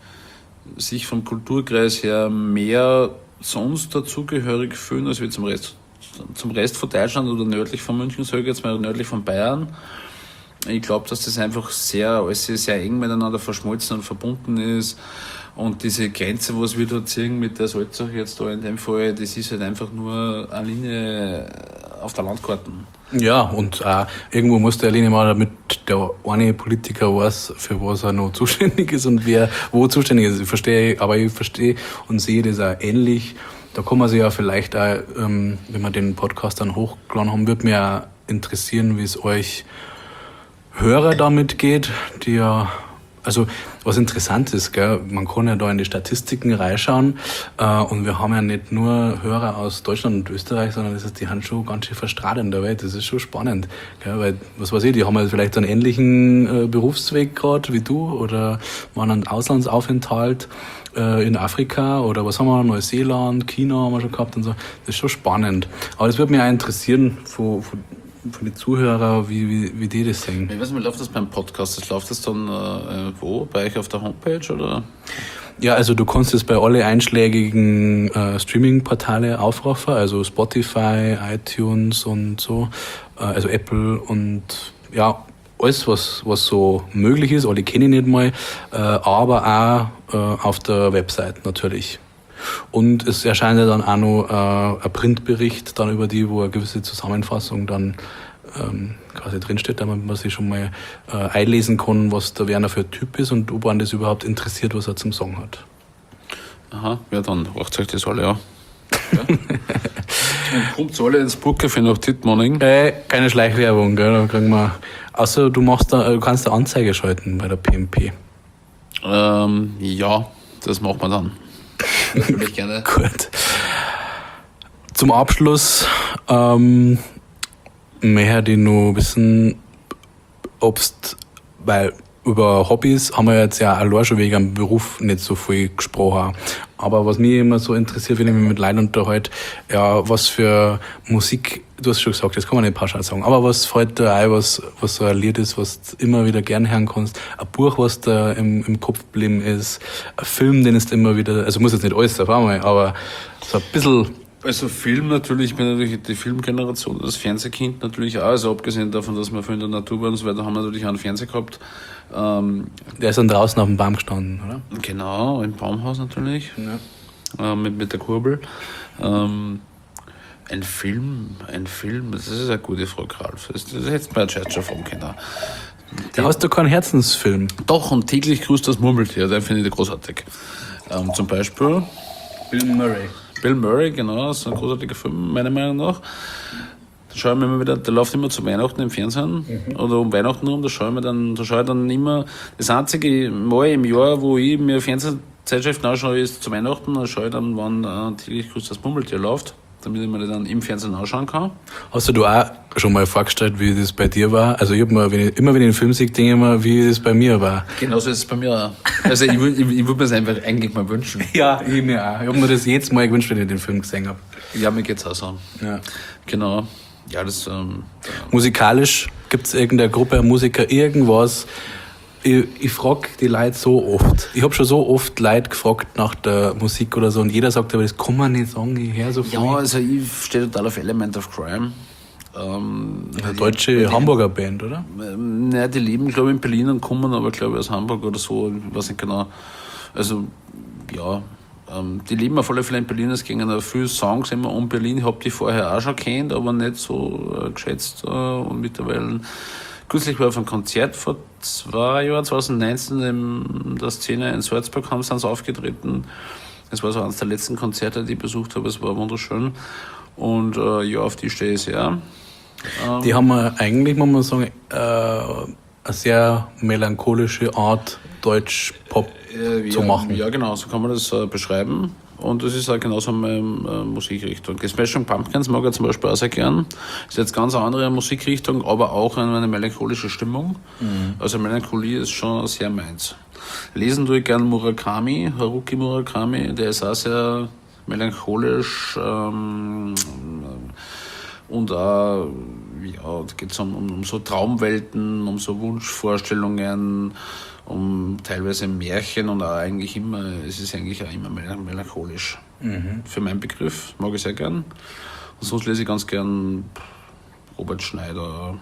vom Kulturkreis her mehr sonst dazugehörig fühlen, als wir zum Rest von Deutschland oder nördlich von München, sage ich jetzt mal, nördlich von Bayern. Ich glaube, dass das einfach alles sehr eng miteinander verschmolzen und verbunden ist. Und diese Grenze, was wir da ziehen mit der Salzach jetzt da in dem Fall, das ist halt einfach nur eine Linie auf der Landkarte. Ja, und irgendwo muss der Linie mal, damit der eine Politiker weiß, für was er noch zuständig ist und wer wo zuständig ist. Ich verstehe und sehe das auch ähnlich. Da kann man sich ja vielleicht auch, wenn wir den Podcast dann hochgeladen haben, würde mich auch interessieren, wie es euch Hörer damit geht, die ja, also was interessant ist, gell, man kann ja da in die Statistiken reinschauen und wir haben ja nicht nur Hörer aus Deutschland und Österreich, sondern das heißt, die haben schon ganz schön verstrahlt in der Welt, das ist schon spannend, gell, weil, was weiß ich, die haben ja vielleicht einen ähnlichen Berufsweg gerade wie du oder waren einen Auslandsaufenthalt in Afrika oder was haben wir, Neuseeland, China haben wir schon gehabt und so, das ist schon spannend. Aber das würde mich auch interessieren von den Zuhörern, wie die das sehen. Ich weiß nicht, läuft das beim Podcast? Läuft das dann wo? Bei euch auf der Homepage? Oder? Ja, also du kannst es bei alle einschlägigen Streaming-Portale aufrufen, also Spotify, iTunes und so, also Apple und ja, alles, was so möglich ist, alle kenne ich nicht mal, aber auch auf der Website natürlich. Und es erscheint ja dann auch noch ein Printbericht dann über die, wo eine gewisse Zusammenfassung dann quasi drinsteht, damit man sich schon mal einlesen kann, was der Werner für ein Typ ist und ob einen das überhaupt interessiert, was er zum Sagen hat. Aha, ja dann macht euch das alle, ja. Und kommt alle ins Burgcafé nach Tittmoning. Keine Schleichwerbung, gell? Da kriegen wir, außer du kannst eine Anzeige schalten bei der PMP. Ja, das machen wir dann. Natürlich gerne. Gut. Zum Abschluss möchte ich noch wissen, weil über Hobbys haben wir jetzt ja allein schon wegen dem Beruf nicht so viel gesprochen. Aber was mich immer so interessiert, wenn ich mich mit Leuten unterhalte, ja, was für Musik, du hast schon gesagt, das kann man nicht pauschal sagen, aber was fällt dir ein, was so ein Lied ist, was du immer wieder gern hören kannst, ein Buch, was da im Kopf geblieben ist, ein Film, den es immer wieder, also muss jetzt nicht alles auf einmal, aber so ein bisschen. Also Film natürlich, ich bin natürlich die Filmgeneration, das Fernsehkind natürlich auch, also abgesehen davon, dass wir für in der Natur waren und so weiter, haben wir natürlich auch einen Fernseher gehabt. Der ist dann draußen auf dem Baum gestanden, oder? Genau, im Baumhaus natürlich, ja. Mit der Kurbel. Ein Film, das ist eine gute Frage, Ralf. Das hättest du mir jetzt schon fragen können. Da hast du keinen Herzensfilm. Doch, und täglich grüßt das Murmeltier, den finde ich großartig. Zum Beispiel Bill Murray, genau, das ist ein großartiger Film, meiner Meinung nach. Da schaue ich mir immer wieder, der läuft immer zu Weihnachten im Fernsehen oder um Weihnachten rum, da schaue ich dann immer, das einzige Mal im Jahr, wo ich mir Fernsehzeitschriften anschaue, ist zu Weihnachten, da schaue ich dann, wann täglich grüßt das Murmeltier läuft, damit ich mir das dann im Fernsehen anschauen kann. Hast du auch schon mal vorgestellt, wie das bei dir war? Also ich hab mir, wenn ich den Film sehe, denke ich mir, wie das bei mir war. Genauso ist es bei mir auch. Also ich würd mir das einfach eigentlich mal wünschen. Ja, ich mir auch. Ich hab mir das jedes Mal gewünscht, wenn ich den Film gesehen habe. Ja, mir geht's auch so. Ja. Genau. Ja, das... Musikalisch, gibt's irgendeine Gruppe, Musiker, irgendwas? Ich frage die Leute so oft. Ich habe schon so oft Leute gefragt nach der Musik oder so und jeder sagt, aber das kann man nicht sagen, ich höre so viel. Ja, also ich stehe total auf Element of Crime. Eine deutsche Hamburger Band, oder? Nein, die leben, glaube ich, in Berlin und kommen aber, glaube ich, aus Hamburg oder so. Ich weiß nicht genau. Also, ja, die leben auf alle Fälle in Berlin. Es gingen auch viele Songs immer um Berlin. Ich habe die vorher auch schon kennt, aber nicht so geschätzt. Und mittlerweile, kürzlich war auf einem Konzert vor 2 Jahren, 2019, in der Szene in Salzburg, haben sie aufgetreten. Das war so eines der letzten Konzerte, die ich besucht habe. Es war wunderschön. Und ja, auf die stehe ich sehr. Die haben eigentlich, muss man sagen, eine sehr melancholische Art, Deutsch-Pop zu machen. Ja, genau, so kann man das beschreiben. und das ist auch genauso meine Musikrichtung. Die Smashing Pumpkins mag ich zum Beispiel auch sehr gern. Ist jetzt ganz eine andere Musikrichtung, aber auch eine melancholische Stimmung. Also Melancholie ist schon sehr meins. Lesen tue ich gern Haruki Murakami, der ist auch sehr melancholisch und auch, da geht es um so Traumwelten, um so Wunschvorstellungen, um teilweise Märchen und auch es ist eigentlich auch immer melancholisch. Für meinen Begriff mag ich sehr gern. Und sonst lese ich ganz gern Robert Schneider.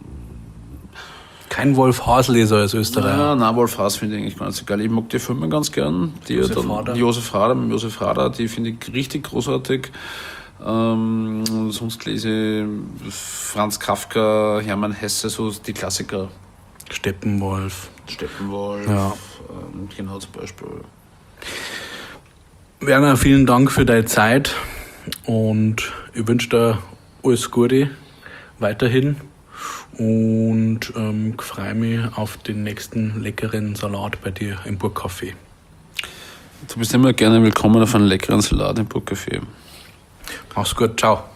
Kein Wolf Haas-Leser als Österreicher. Nein, Wolf Haas finde ich eigentlich ganz geil. Ich mag die Filme ganz gern. Josef Hader, die finde ich richtig großartig. Sonst lese ich Franz Kafka, Hermann Hesse, so die Klassiker. Steppenwolf. Ja. Genau, zum Beispiel. Werner, vielen Dank für deine Zeit und ich wünsche dir alles Gute weiterhin und freue mich auf den nächsten leckeren Salat bei dir im Burgcafé. Du bist immer gerne willkommen auf einen leckeren Salat im Burgcafé. Mach's gut, ciao.